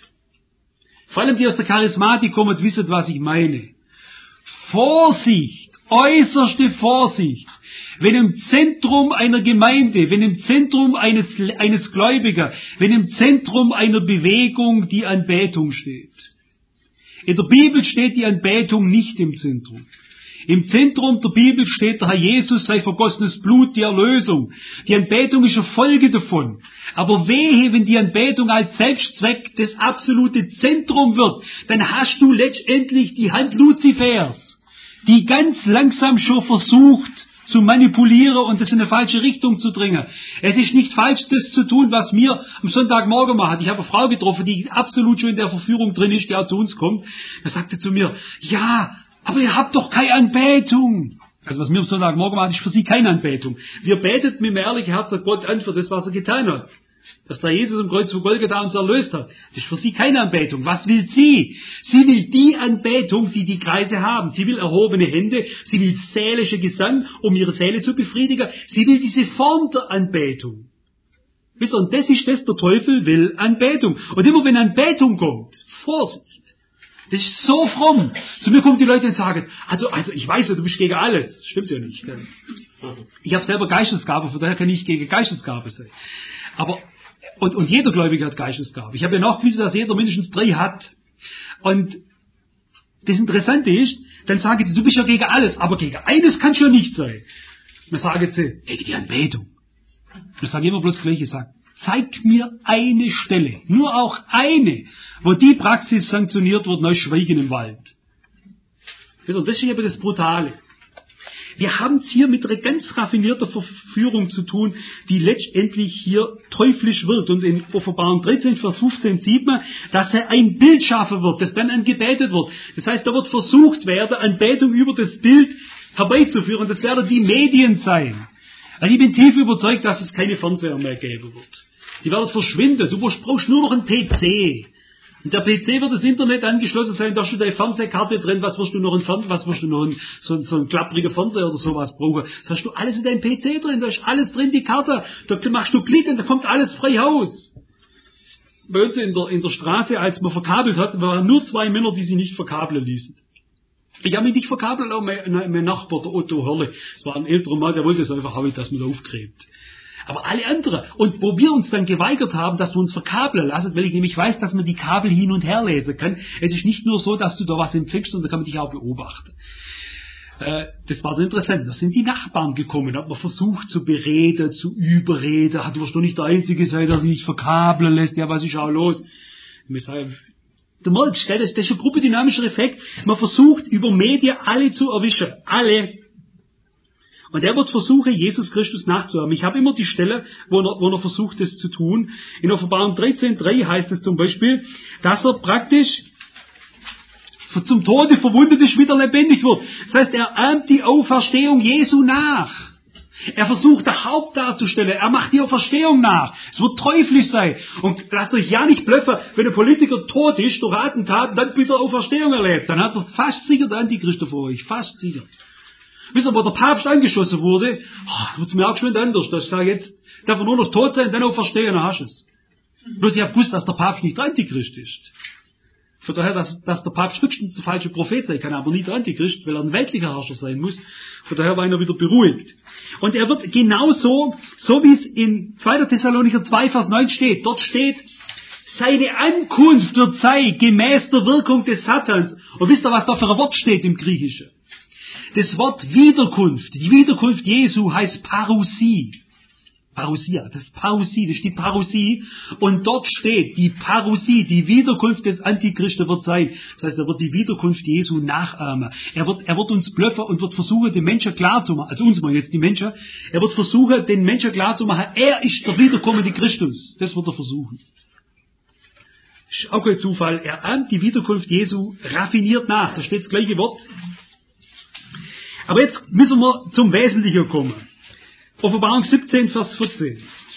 vor allem die aus der Charismatik kommen, wissen, was ich meine. Vorsicht! Äußerste Vorsicht, wenn im Zentrum einer Gemeinde, wenn im Zentrum eines, eines Gläubiger, wenn im Zentrum einer Bewegung die Anbetung steht. In der Bibel steht die Anbetung nicht im Zentrum. Im Zentrum der Bibel steht der Herr Jesus, sein vergossenes Blut, die Erlösung. Die Anbetung ist eine Folge davon. Aber wehe, wenn die Anbetung als Selbstzweck das absolute Zentrum wird, dann hast du letztendlich die Hand Luzifers, die ganz langsam schon versucht zu manipulieren und das in eine falsche Richtung zu dringen. Es ist nicht falsch, das zu tun, was wir am Sonntagmorgen machen. Ich habe eine Frau getroffen, die absolut schon in der Verführung drin ist, die auch zu uns kommt. Da sagte zu mir, ja, aber ihr habt doch keine Anbetung. Also was wir am Sonntagmorgen machen, ist für sie keine Anbetung. Wir beten mit dem ehrlichen Herzen Gott an für das, was er getan hat. Dass der Jesus am Kreuz von Golgatha uns erlöst hat. Das ist für sie keine Anbetung. Was will sie? Sie will die Anbetung, die die Kreise haben. Sie will erhobene Hände. Sie will seelische Gesang, um ihre Seele zu befriedigen. Sie will diese Form der Anbetung. Wisst ihr, und das ist das, der Teufel will Anbetung. Und immer wenn Anbetung kommt, Vorsicht. Das ist so fromm. Zu mir kommen die Leute und sagen, also, also ich weiß ja, du bist gegen alles. Stimmt ja nicht. Gell? Ich habe selber Geistesgabe, von daher kann ich gegen Geistesgabe sein. Aber, und, und jeder Gläubige hat Geistesgabe. Ich habe ja nachgewiesen, dass jeder mindestens drei hat. Und das Interessante ist, dann sagen sie, du bist ja gegen alles, aber gegen eines kannst du ja nicht sein. Dann sagen sie, gegen die Anbetung. Das sagen immer bloß das Gleiche, sagen, zeig mir eine Stelle, nur auch eine, wo die Praxis sanktioniert wird, neues Schweigen im Wald. Und das ist eben das Brutale. Wir haben es hier mit einer ganz raffinierten Verführung zu tun, die letztendlich hier teuflisch wird. Und in Offenbarung dreizehn, Vers fünfzehn sieht man, dass er ein Bild schaffen wird, das dann angebetet wird. Das heißt, da wird versucht werden, Anbetung über das Bild herbeizuführen. Und das werden die Medien sein. Also ich bin tief überzeugt, dass es keine Fernseher mehr geben wird. Die werden verschwinden. Du brauchst nur noch einen P C. Und der P C wird das Internet angeschlossen sein, da steht deine Fernsehkarte drin, was wirst du noch ein Fern- was wirst du noch ein, so, so ein klappriger Fernseher oder sowas brauchen. Das hast du alles in deinem P C drin, da ist alles drin, die Karte, da machst du Klick und da kommt alles frei raus. Bei uns in der, in der Straße, als man verkabelt hat, waren nur zwei Männer, die sich nicht verkabeln ließen. Ich habe mich nicht verkabelt, auch mein, mein Nachbar, der Otto Hörle, das war ein älterer Mann, der wollte es einfach haben, dass man da aufgräbt. Aber alle anderen. Und wo wir uns dann geweigert haben, dass wir uns verkabeln lassen, weil ich nämlich weiß, dass man die Kabel hin und her lesen kann. Es ist nicht nur so, dass du da was empfängst, sondern da kann man dich auch beobachten. äh, das war dann interessant, da sind die Nachbarn gekommen, hat man versucht zu bereden, zu überreden, hat wirst du nicht der Einzige sein, der sich nicht verkabeln lässt, ja, was ist auch los? Wir sagen, du merkst, gell, das, das ist ein gruppendynamischer Effekt, man versucht über Medien alle zu erwischen, alle. Und er wird versuchen, Jesus Christus nachzuahmen. Ich habe immer die Stelle, wo er, wo er versucht, das zu tun. In Offenbarung dreizehn drei heißt es zum Beispiel, dass er praktisch zum Tode verwundet ist, wieder lebendig wird. Das heißt, er ahmt die Auferstehung Jesu nach. Er versucht, der Haupt darzustellen. Er macht die Auferstehung nach. Es wird teuflisch sein. Und lasst euch ja nicht blöffen, wenn ein Politiker tot ist durch Attentat und dann wieder Auferstehung erlebt. Dann hat er fast sicher der Antichrist vor euch. Fast sicher. Wisst ihr, wo der Papst angeschossen wurde, oh, wird es mir auch schon anders. Dass ich sage, jetzt darf er nur noch tot sein, dann auferstehen, dann hast du es. Bloß ich habe gewusst, dass der Papst nicht der Antichrist ist. Von daher, dass, dass der Papst höchstens der falsche Prophet sein kann, aber nicht der Antichrist, weil er ein weltlicher Herrscher sein muss. Von daher war er wieder beruhigt. Und er wird genauso, so wie es in zweiter Thessalonicher zwei, Vers neun steht, dort steht, seine Ankunft wird sein, gemäß der Wirkung des Satans. Und wisst ihr, was da für ein Wort steht im Griechischen? Das Wort Wiederkunft, die Wiederkunft Jesu heißt Parousie. Parousia, das ist Parousie, das ist die Parousie. Und dort steht, die Parousie, die Wiederkunft des Antichristen wird sein. Das heißt, er wird die Wiederkunft Jesu nachahmen. Er wird, er wird uns blöffen und wird versuchen, den Menschen klarzumachen, also uns mal jetzt die Menschen, er wird versuchen, den Menschen klarzumachen, er ist der wiederkommende Christus. Das wird er versuchen. Ist auch kein Zufall. Er ahmt die Wiederkunft Jesu raffiniert nach. Da steht das gleiche Wort. Aber jetzt müssen wir zum Wesentlichen kommen. Offenbarung siebzehn, Vers vierzehn.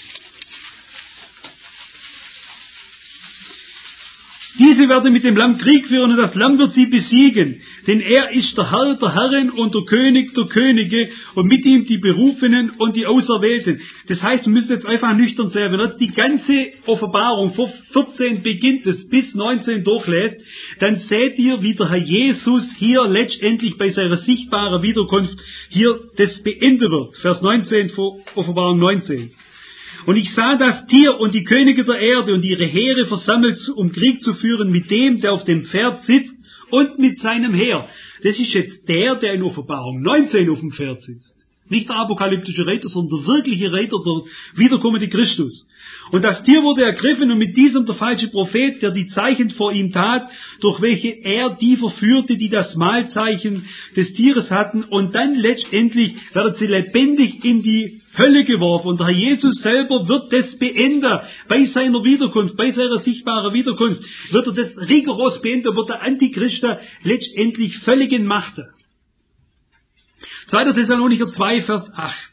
Diese werden mit dem Lamm Krieg führen und das Lamm wird sie besiegen. Denn er ist der Herr der Herren und der König der Könige und mit ihm die Berufenen und die Auserwählten. Das heißt, wir müssen jetzt einfach nüchtern sein. Wenn jetzt die ganze Offenbarung von vierzehn beginnt es bis neunzehn durchlässt, dann seht ihr, wie der Herr Jesus hier letztendlich bei seiner sichtbaren Wiederkunft hier das beenden wird. Vers neunzehn, Offenbarung neunzehn. Und ich sah das Tier und die Könige der Erde und ihre Heere versammelt, um Krieg zu führen mit dem, der auf dem Pferd sitzt und mit seinem Heer. Das ist jetzt der, der in Offenbarung neunzehn auf dem Pferd sitzt. Nicht der apokalyptische Reiter, sondern der wirkliche Reiter, der wiederkommende Christus. Und das Tier wurde ergriffen und mit diesem der falsche Prophet, der die Zeichen vor ihm tat, durch welche er die verführte, die das Mahlzeichen des Tieres hatten, und dann letztendlich werden sie lebendig in die Hölle geworfen. Und der Herr Jesus selber wird das beenden. Bei seiner Wiederkunft, bei seiner sichtbaren Wiederkunft, wird er das rigoros beenden, wird der Antichrist letztendlich völlig in Macht. zweiter Thessalonicher zwei, Vers acht.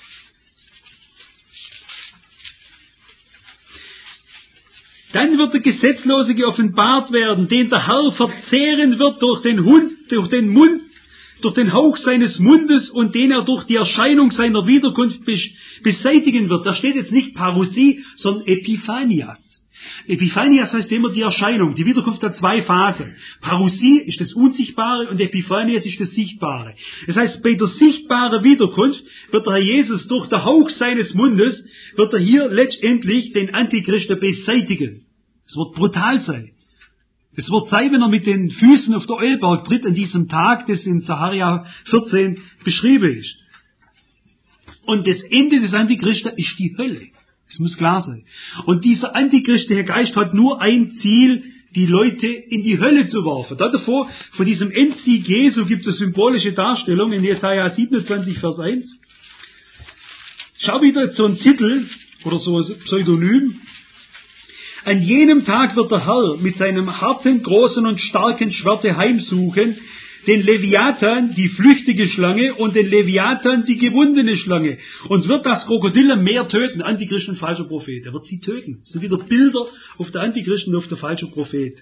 Dann wird der Gesetzlose geoffenbart werden, den der Herr verzehren wird durch den Hund, durch den Mund, durch den Hauch seines Mundes und den er durch die Erscheinung seiner Wiederkunft beseitigen wird. Da steht jetzt nicht Parousie, sondern Epiphanias. Epiphanias heißt immer die Erscheinung. Die Wiederkunft hat zwei Phasen. Parousie ist das Unsichtbare und Epiphanias ist das Sichtbare. Das heißt, bei der sichtbaren Wiederkunft wird der Herr Jesus durch den Hauch seines Mundes, wird er hier letztendlich den Antichristen beseitigen. Es wird brutal sein. Es wird sein, wenn er mit den Füßen auf der Ölberg tritt an diesem Tag, das in Sacharja vierzehn beschrieben ist. Und das Ende des Antichristen ist die Hölle. Das muss klar sein. Und dieser antichristische Geist hat nur ein Ziel, die Leute in die Hölle zu werfen. Davor, von diesem Endsieg Jesu gibt es symbolische Darstellung in Jesaja siebenundzwanzig, Vers eins. Schau wieder so einen Titel, oder so ein Pseudonym. An jenem Tag wird der Herr mit seinem harten, großen und starken Schwerte heimsuchen, den Leviathan, die flüchtige Schlange, und den Leviathan, die gewundene Schlange, und wird das Krokodil im Meer töten, Antichrist und falscher Prophet. Er wird sie töten. Das sind wieder Bilder auf der Antichrist und auf der falsche Prophet.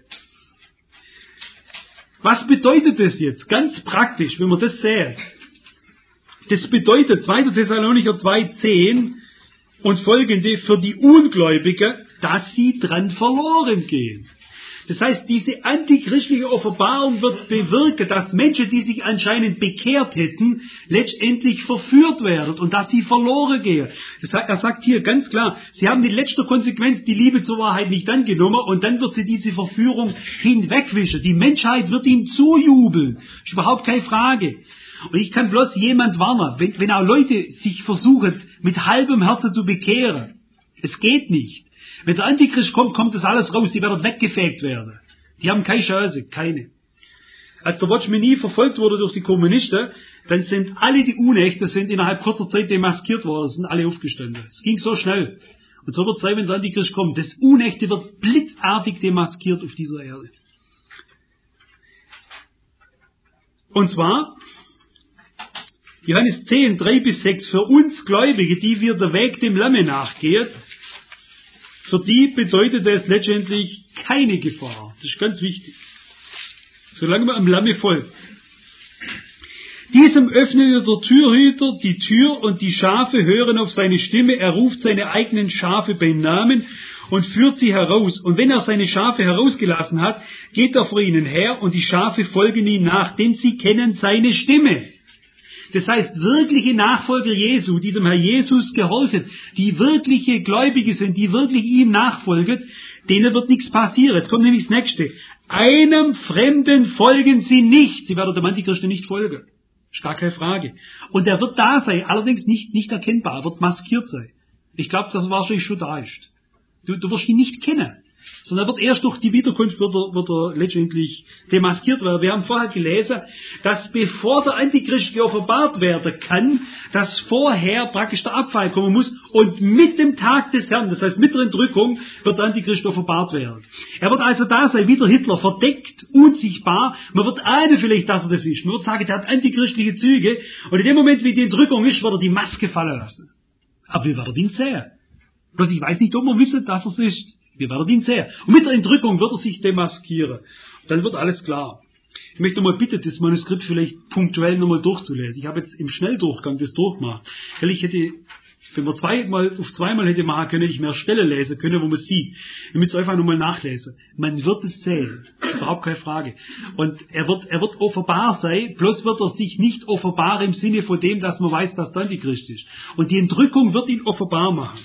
Was bedeutet das jetzt? Ganz praktisch, wenn man das sieht. Das bedeutet zweiter Thessalonicher zwei, zehn und folgende für die Ungläubigen, dass sie dran verloren gehen. Das heißt, diese antichristliche Offenbarung wird bewirken, dass Menschen, die sich anscheinend bekehrt hätten, letztendlich verführt werden und dass sie verloren gehen. Das heißt, er sagt hier ganz klar, sie haben in letzter Konsequenz die Liebe zur Wahrheit nicht angenommen und dann wird sie diese Verführung hinwegwischen. Die Menschheit wird ihm zujubeln. Ist überhaupt keine Frage. Und ich kann bloß jemand warnen, wenn, wenn auch Leute sich versuchen, mit halbem Herzen zu bekehren. Es geht nicht. Wenn der Antichrist kommt, kommt das alles raus, die werden weggefegt werden. Die haben keine Chance, keine. Als der Watchman Nee verfolgt wurde durch die Kommunisten, dann sind alle die Unechten sind innerhalb kurzer Zeit demaskiert worden, sind alle aufgestanden. Es ging so schnell. Und so wird es sein, wenn der Antichrist kommt. Das Unechte wird blitzartig demaskiert auf dieser Erde. Und zwar, Johannes zehn, drei bis sechs, für uns Gläubige, die wir der Weg dem Lamme nachgehen, für die bedeutet es letztendlich keine Gefahr. Das ist ganz wichtig. Solange man am Lamme folgt. Diesem öffnet der Türhüter die Tür und die Schafe hören auf seine Stimme. Er ruft seine eigenen Schafe beim Namen und führt sie heraus. Und wenn er seine Schafe herausgelassen hat, geht er vor ihnen her und die Schafe folgen ihm nach, denn sie kennen seine Stimme. Das heißt, wirkliche Nachfolger Jesu, die dem Herr Jesus gehorchen, die wirkliche Gläubige sind, die wirklich ihm nachfolgen, denen wird nichts passieren. Jetzt kommt nämlich das Nächste. Einem Fremden folgen sie nicht. Sie werden dem Antichristen nicht folgen. Ist gar keine Frage. Und er wird da sein, allerdings nicht, nicht erkennbar, er wird maskiert sein. Ich glaube, dass er wahrscheinlich schon da ist. Du, du wirst ihn nicht kennen. Sondern er wird erst durch die Wiederkunft wird er, wird er letztendlich demaskiert werden. Wir haben vorher gelesen, dass bevor der Antichrist geoffenbart werden kann, dass vorher praktisch der Abfall kommen muss und mit dem Tag des Herrn, das heißt mit der Entrückung, wird der Antichrist offenbart werden. Er wird also da sein, wie der Hitler, verdeckt, unsichtbar. Man wird ahnen vielleicht, dass er das ist. Man wird sagen, der hat antichristliche Züge und in dem Moment, wie die Entrückung ist, wird er die Maske fallen lassen. Aber wir werden ihn sehen. Bloß ich weiß nicht, ob wir wissen, dass er es ist. Wir werden ihn sehen. Und mit der Entrückung wird er sich demaskieren. Dann wird alles klar. Ich möchte mal bitten, das Manuskript vielleicht punktuell nochmal durchzulesen. Ich habe jetzt im Schnelldurchgang das durchgemacht. Weil ich hätte, wenn man zweimal auf zweimal hätte machen können, hätte ich mehr Stelle lesen können, wo man es sieht. Ihr müsst einfach nochmal nachlesen. Man wird es sehen. Überhaupt keine Frage. Und er wird, er wird offenbar sein, bloß wird er sich nicht offenbar im Sinne von dem, dass man weiß, dass der Antichrist ist. Und die Entrückung wird ihn offenbar machen.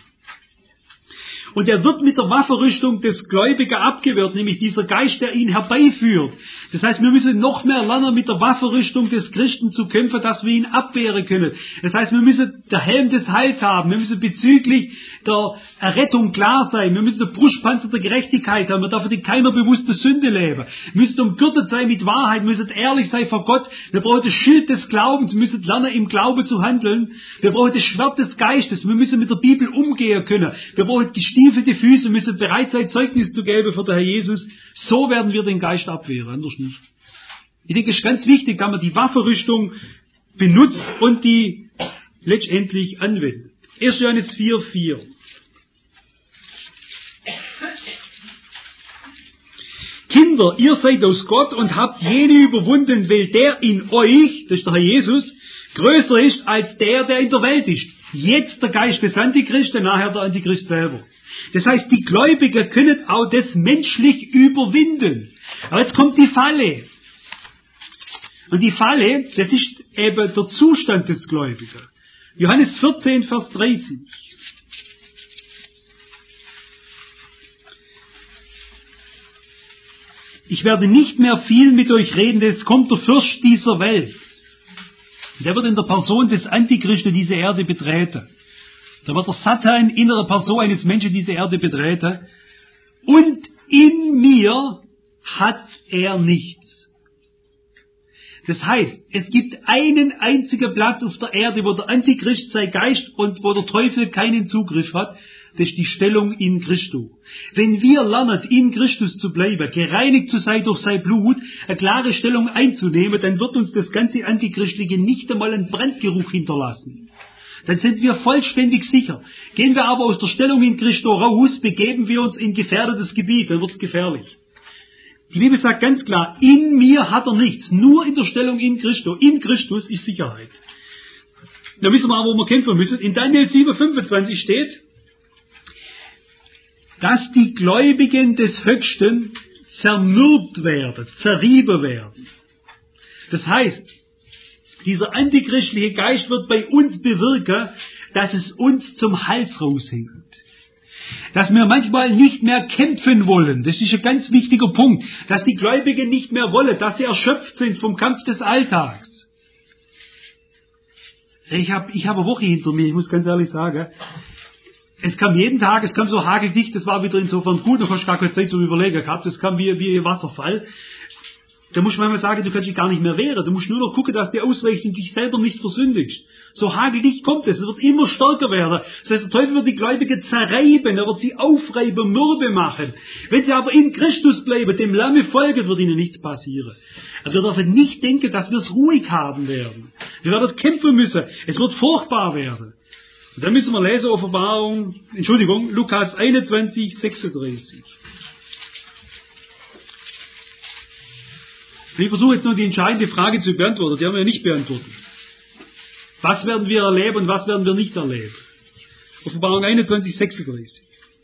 Und er wird mit der Waffenrüstung des Gläubigen abgewehrt, nämlich dieser Geist, der ihn herbeiführt. Das heißt, wir müssen noch mehr lernen, mit der Waffenrüstung des Christen zu kämpfen, dass wir ihn abwehren können. Das heißt, wir müssen der Helm des Heils haben, wir müssen bezüglich der Errettung klar sein, wir müssen den Brustpanzer der Gerechtigkeit haben, wir dürfen in keiner bewussten Sünde leben. Wir müssen umgürtet sein mit Wahrheit, wir müssen ehrlich sein vor Gott, wir brauchen das Schild des Glaubens, wir müssen lernen, im Glaube zu handeln, wir brauchen das Schwert des Geistes, wir müssen mit der Bibel umgehen können, wir brauchen gestiefelte Füße, müssen bereit sein, Zeugnis zu geben für den Herr Jesus. So werden wir den Geist abwehren, anders nicht. Ich denke, es ist ganz wichtig, dass man die Waffenrüstung benutzt und die letztendlich anwendet. erster Johannes vier, vier. Kinder, ihr seid aus Gott und habt jene überwunden, weil der in euch, das ist der Herr Jesus, größer ist als der, der in der Welt ist. Jetzt der Geist des Antichristen, nachher der Antichrist selber. Das heißt, die Gläubigen können auch das menschlich überwinden. Aber jetzt kommt die Falle. Und die Falle, das ist eben der Zustand des Gläubigen. Johannes vierzehn, Vers dreißig. Ich werde nicht mehr viel mit euch reden, denn es kommt der Fürst dieser Welt. Der wird in der Person des Antichristen diese Erde betreten. Da wird der Satan in der Person eines Menschen diese Erde betreten. Und in mir hat er nichts. Das heißt, es gibt einen einzigen Platz auf der Erde, wo der Antichrist sein Geist und wo der Teufel keinen Zugriff hat. Das ist die Stellung in Christus. Wenn wir lernen, in Christus zu bleiben, gereinigt zu sein durch sein Blut, eine klare Stellung einzunehmen, dann wird uns das ganze Antichristliche nicht einmal einen Brandgeruch hinterlassen. Dann sind wir vollständig sicher. Gehen wir aber aus der Stellung in Christus raus, begeben wir uns in gefährdetes Gebiet, dann wird es gefährlich. Die Bibel sagt ganz klar, in mir hat er nichts, nur in der Stellung in Christus. In Christus ist Sicherheit. Da wissen wir aber, wo wir kämpfen müssen. In Daniel sieben, fünfundzwanzig steht, dass die Gläubigen des Höchsten zermürbt werden, zerrieben werden. Das heißt, dieser antichristliche Geist wird bei uns bewirken, dass es uns zum Hals raushängt. Dass wir manchmal nicht mehr kämpfen wollen. Das ist ein ganz wichtiger Punkt. Dass die Gläubigen nicht mehr wollen, dass sie erschöpft sind vom Kampf des Alltags. Ich habe ich hab eine Woche hinter mir, ich muss ganz ehrlich sagen. Es kam jeden Tag, es kam so hageldicht, das war wieder insofern gut, da hast du gar keine Zeit zum Überlegen gehabt, es kam wie, wie ein Wasserfall. Da musst du manchmal sagen, du kannst dich gar nicht mehr wehren, du musst nur noch gucken, dass du ausweichst und dich selber nicht versündigst. So hageldicht kommt es, es wird immer stärker werden. Das heißt, der Teufel wird die Gläubigen zerreiben, er wird sie aufreiben, mürbe machen. Wenn sie aber in Christus bleiben, dem Lamme folgen, wird ihnen nichts passieren. Also wir dürfen nicht denken, dass wir es ruhig haben werden. Wir werden kämpfen müssen, es wird furchtbar werden. Und dann müssen wir lesen, Offenbarung, Entschuldigung, Lukas einundzwanzig, sechsunddreißig. Ich versuche jetzt nur die entscheidende Frage zu beantworten, die haben wir ja nicht beantwortet. Was werden wir erleben und was werden wir nicht erleben? Offenbarung einundzwanzig, sechsunddreißig.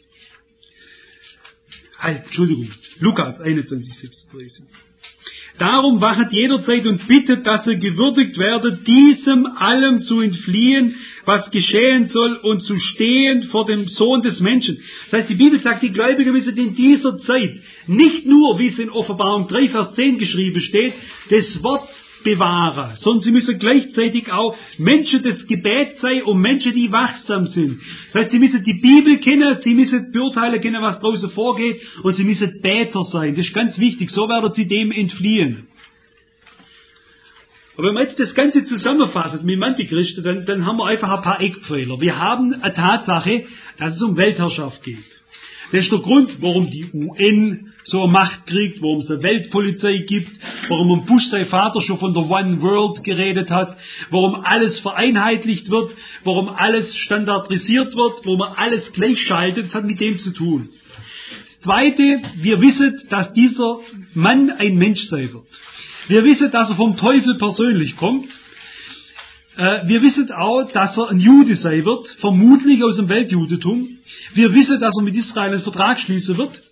Halt, Entschuldigung, Lukas einundzwanzig, sechsunddreißig. Darum wachet jederzeit und bittet, dass ihr gewürdigt werdet, diesem allem zu entfliehen, was geschehen soll, und zu stehen vor dem Sohn des Menschen. Das heißt, die Bibel sagt, die Gläubigen müssen in dieser Zeit nicht nur, wie es in Offenbarung drei, Vers zehn geschrieben steht, das Wort bewahren, sondern sie müssen gleichzeitig auch Menschen des Gebets sein und Menschen, die wachsam sind. Das heißt, sie müssen die Bibel kennen, sie müssen beurteilen können, was draußen vorgeht, und sie müssen Beter sein. Das ist ganz wichtig, so werden sie dem entfliehen. Aber wenn man jetzt das Ganze zusammenfasst mit dem Antichristen, dann, dann haben wir einfach ein paar Eckpfeiler. Wir haben eine Tatsache, dass es um Weltherrschaft geht. Das ist der Grund, warum die U N so eine Macht kriegt, warum es eine Weltpolizei gibt, warum Bush sein Vater schon von der One World geredet hat, warum alles vereinheitlicht wird, warum alles standardisiert wird, warum man alles gleichschaltet. Das hat mit dem zu tun. Das Zweite, wir wissen, dass dieser Mann ein Mensch sein wird. Wir wissen, dass er vom Teufel persönlich kommt. Wir wissen auch, dass er ein Jude sein wird, vermutlich aus dem Weltjudentum. Wir wissen, dass er mit Israel einen Vertrag schließen wird.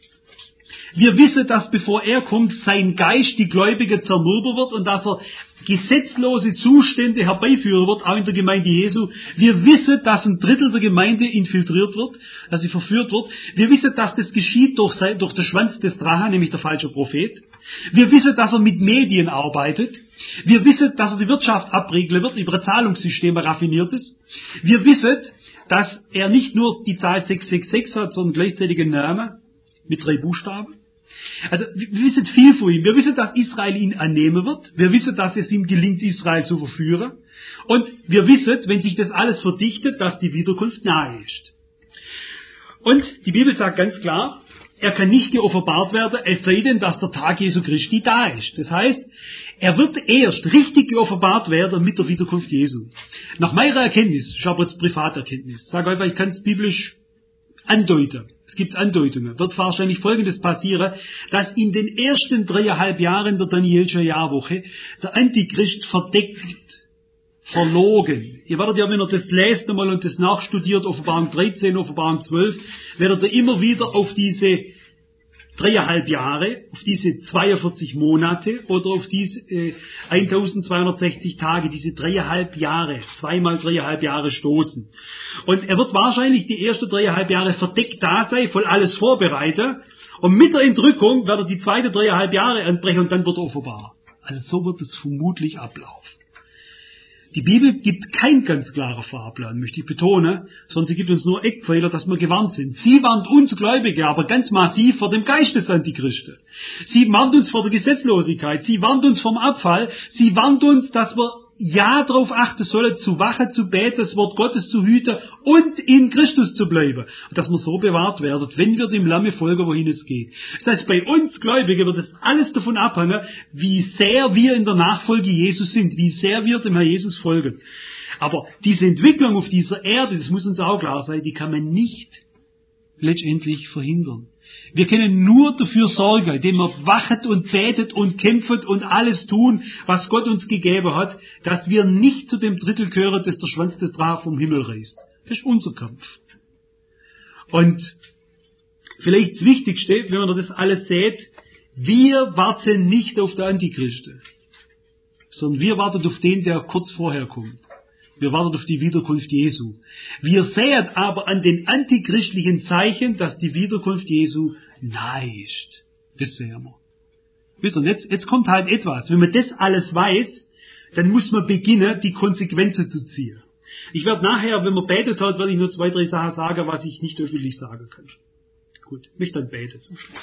Wir wissen, dass bevor er kommt, sein Geist die Gläubigen zermürben wird und dass er gesetzlose Zustände herbeiführen wird, auch in der Gemeinde Jesu. Wir wissen, dass ein Drittel der Gemeinde infiltriert wird, dass sie verführt wird. Wir wissen, dass das geschieht durch, sein, durch den Schwanz des Drachen, nämlich der falsche Prophet. Wir wissen, dass er mit Medien arbeitet. Wir wissen, dass er die Wirtschaft abregeln wird, über Zahlungssysteme raffiniert ist. Wir wissen, dass er nicht nur die Zahl sechs sechs sechs hat, sondern gleichzeitig einen Namen mit drei Buchstaben. Also wir wissen viel von ihm. Wir wissen, dass Israel ihn annehmen wird. Wir wissen, dass es ihm gelingt, Israel zu verführen. Und wir wissen, wenn sich das alles verdichtet, dass die Wiederkunft nahe ist. Und die Bibel sagt ganz klar, er kann nicht geoffenbart werden, es sei denn, dass der Tag Jesu Christi da ist. Das heißt, er wird erst richtig geoffenbart werden mit der Wiederkunft Jesu. Nach meiner Erkenntnis, ich habe jetzt Privaterkenntnis, sage einfach, ich kann es biblisch andeuten. Es gibt Andeutungen. Wird wahrscheinlich Folgendes passieren, dass in den ersten dreieinhalb Jahren der Danielschen Jahrwoche der Antichrist verdeckt, verlogen. Ihr werdet ja, wenn ihr das lest einmal und das nachstudiert, Offenbarung dreizehn, Offenbarung zwölf, werdet ihr immer wieder auf diese dreieinhalb Jahre, auf diese zweiundvierzig Monate oder auf diese äh, eintausendzweihundertsechzig Tage, diese dreieinhalb Jahre, zweimal dreieinhalb Jahre stoßen. Und er wird wahrscheinlich die ersten dreieinhalb Jahre verdeckt da sein, voll alles vorbereiten, und mit der Entrückung wird er die zweite dreieinhalb Jahre anbrechen und dann wird er offenbar. Also so wird es vermutlich ablaufen. Die Bibel gibt keinen ganz klaren Fahrplan, möchte ich betonen, sondern sie gibt uns nur Eckpfeiler, dass wir gewarnt sind. Sie warnt uns Gläubige aber ganz massiv vor dem Geist des Antichristen. Sie warnt uns vor der Gesetzlosigkeit, sie warnt uns vom Abfall, sie warnt uns, dass wir ja darauf achten sollen, zu wachen, zu beten, das Wort Gottes zu hüten und in Christus zu bleiben. Und dass wir so bewahrt werden, wenn wir dem Lamme folgen, wohin es geht. Das heißt, bei uns Gläubigen wird es alles davon abhängen, wie sehr wir in der Nachfolge Jesus sind, wie sehr wir dem Herrn Jesus folgen. Aber diese Entwicklung auf dieser Erde, das muss uns auch klar sein, die kann man nicht letztendlich verhindern. Wir können nur dafür sorgen, indem wir wachet und betet und kämpfen und alles tun, was Gott uns gegeben hat, dass wir nicht zu dem Drittel gehören, das der Schwanz des Drachen vom Himmel reißt. Das ist unser Kampf. Und vielleicht das Wichtigste, wenn man das alles sieht, wir warten nicht auf den Antichristen, sondern wir warten auf den, der kurz vorher kommt. Wir warten auf die Wiederkunft Jesu. Wir sehen aber an den antichristlichen Zeichen, dass die Wiederkunft Jesu nahe ist. Das sehen wir. Wisst ihr, jetzt, jetzt kommt halt etwas. Wenn man das alles weiß, dann muss man beginnen, die Konsequenzen zu ziehen. Ich werde nachher, wenn man betet hat, werde ich nur zwei, drei Sachen sagen, was ich nicht öffentlich sagen kann. Gut, ich möchte dann beten zum Schluss.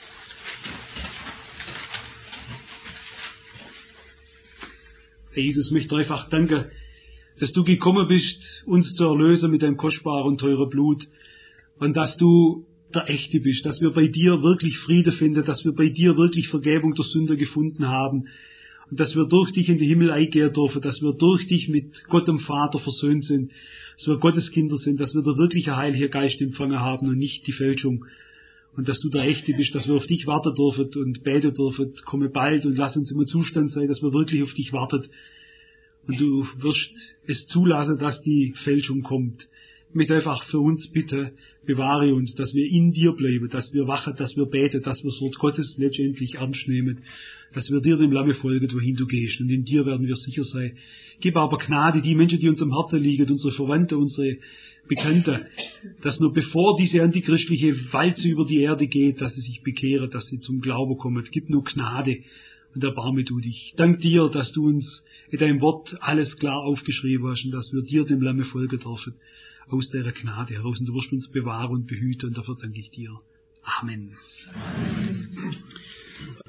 Herr Jesus, ich möchte einfach danken, dass du gekommen bist, uns zu erlösen mit deinem kostbaren und teuren Blut und dass du der Echte bist, dass wir bei dir wirklich Friede finden, dass wir bei dir wirklich Vergebung der Sünde gefunden haben und dass wir durch dich in den Himmel eingehen dürfen, dass wir durch dich mit Gott dem Vater versöhnt sind, dass wir Gottes Kinder sind, dass wir der wirkliche Heilige Geist empfangen haben und nicht die Fälschung. Und dass du der Echte bist, dass wir auf dich warten dürfen und beten dürfen, komme bald und lass uns im Zustand sein, dass wir wirklich auf dich warten. Und du wirst es zulassen, dass die Fälschung kommt. Ich möchte einfach für uns bitte, bewahre uns, dass wir in dir bleiben, dass wir wachen, dass wir beten, dass wir das Wort Gottes letztendlich ernst nehmen, dass wir dir dem Lamme folgen, wohin du gehst. Und in dir werden wir sicher sein. Gib aber Gnade, die Menschen, die uns am Herzen liegen, unsere Verwandten, unsere Bekannte, dass nur bevor diese antichristliche Walze über die Erde geht, dass sie sich bekehren, dass sie zum Glauben kommen. Gib nur Gnade und erbarme du dich. Dank dir, dass du uns in deinem Wort alles klar aufgeschrieben hast und dass wir dir dem Lamme folgen dürfen. Aus der Gnade heraus. Und du wirst uns bewahren und behüten und dafür danke ich dir. Amen. Amen.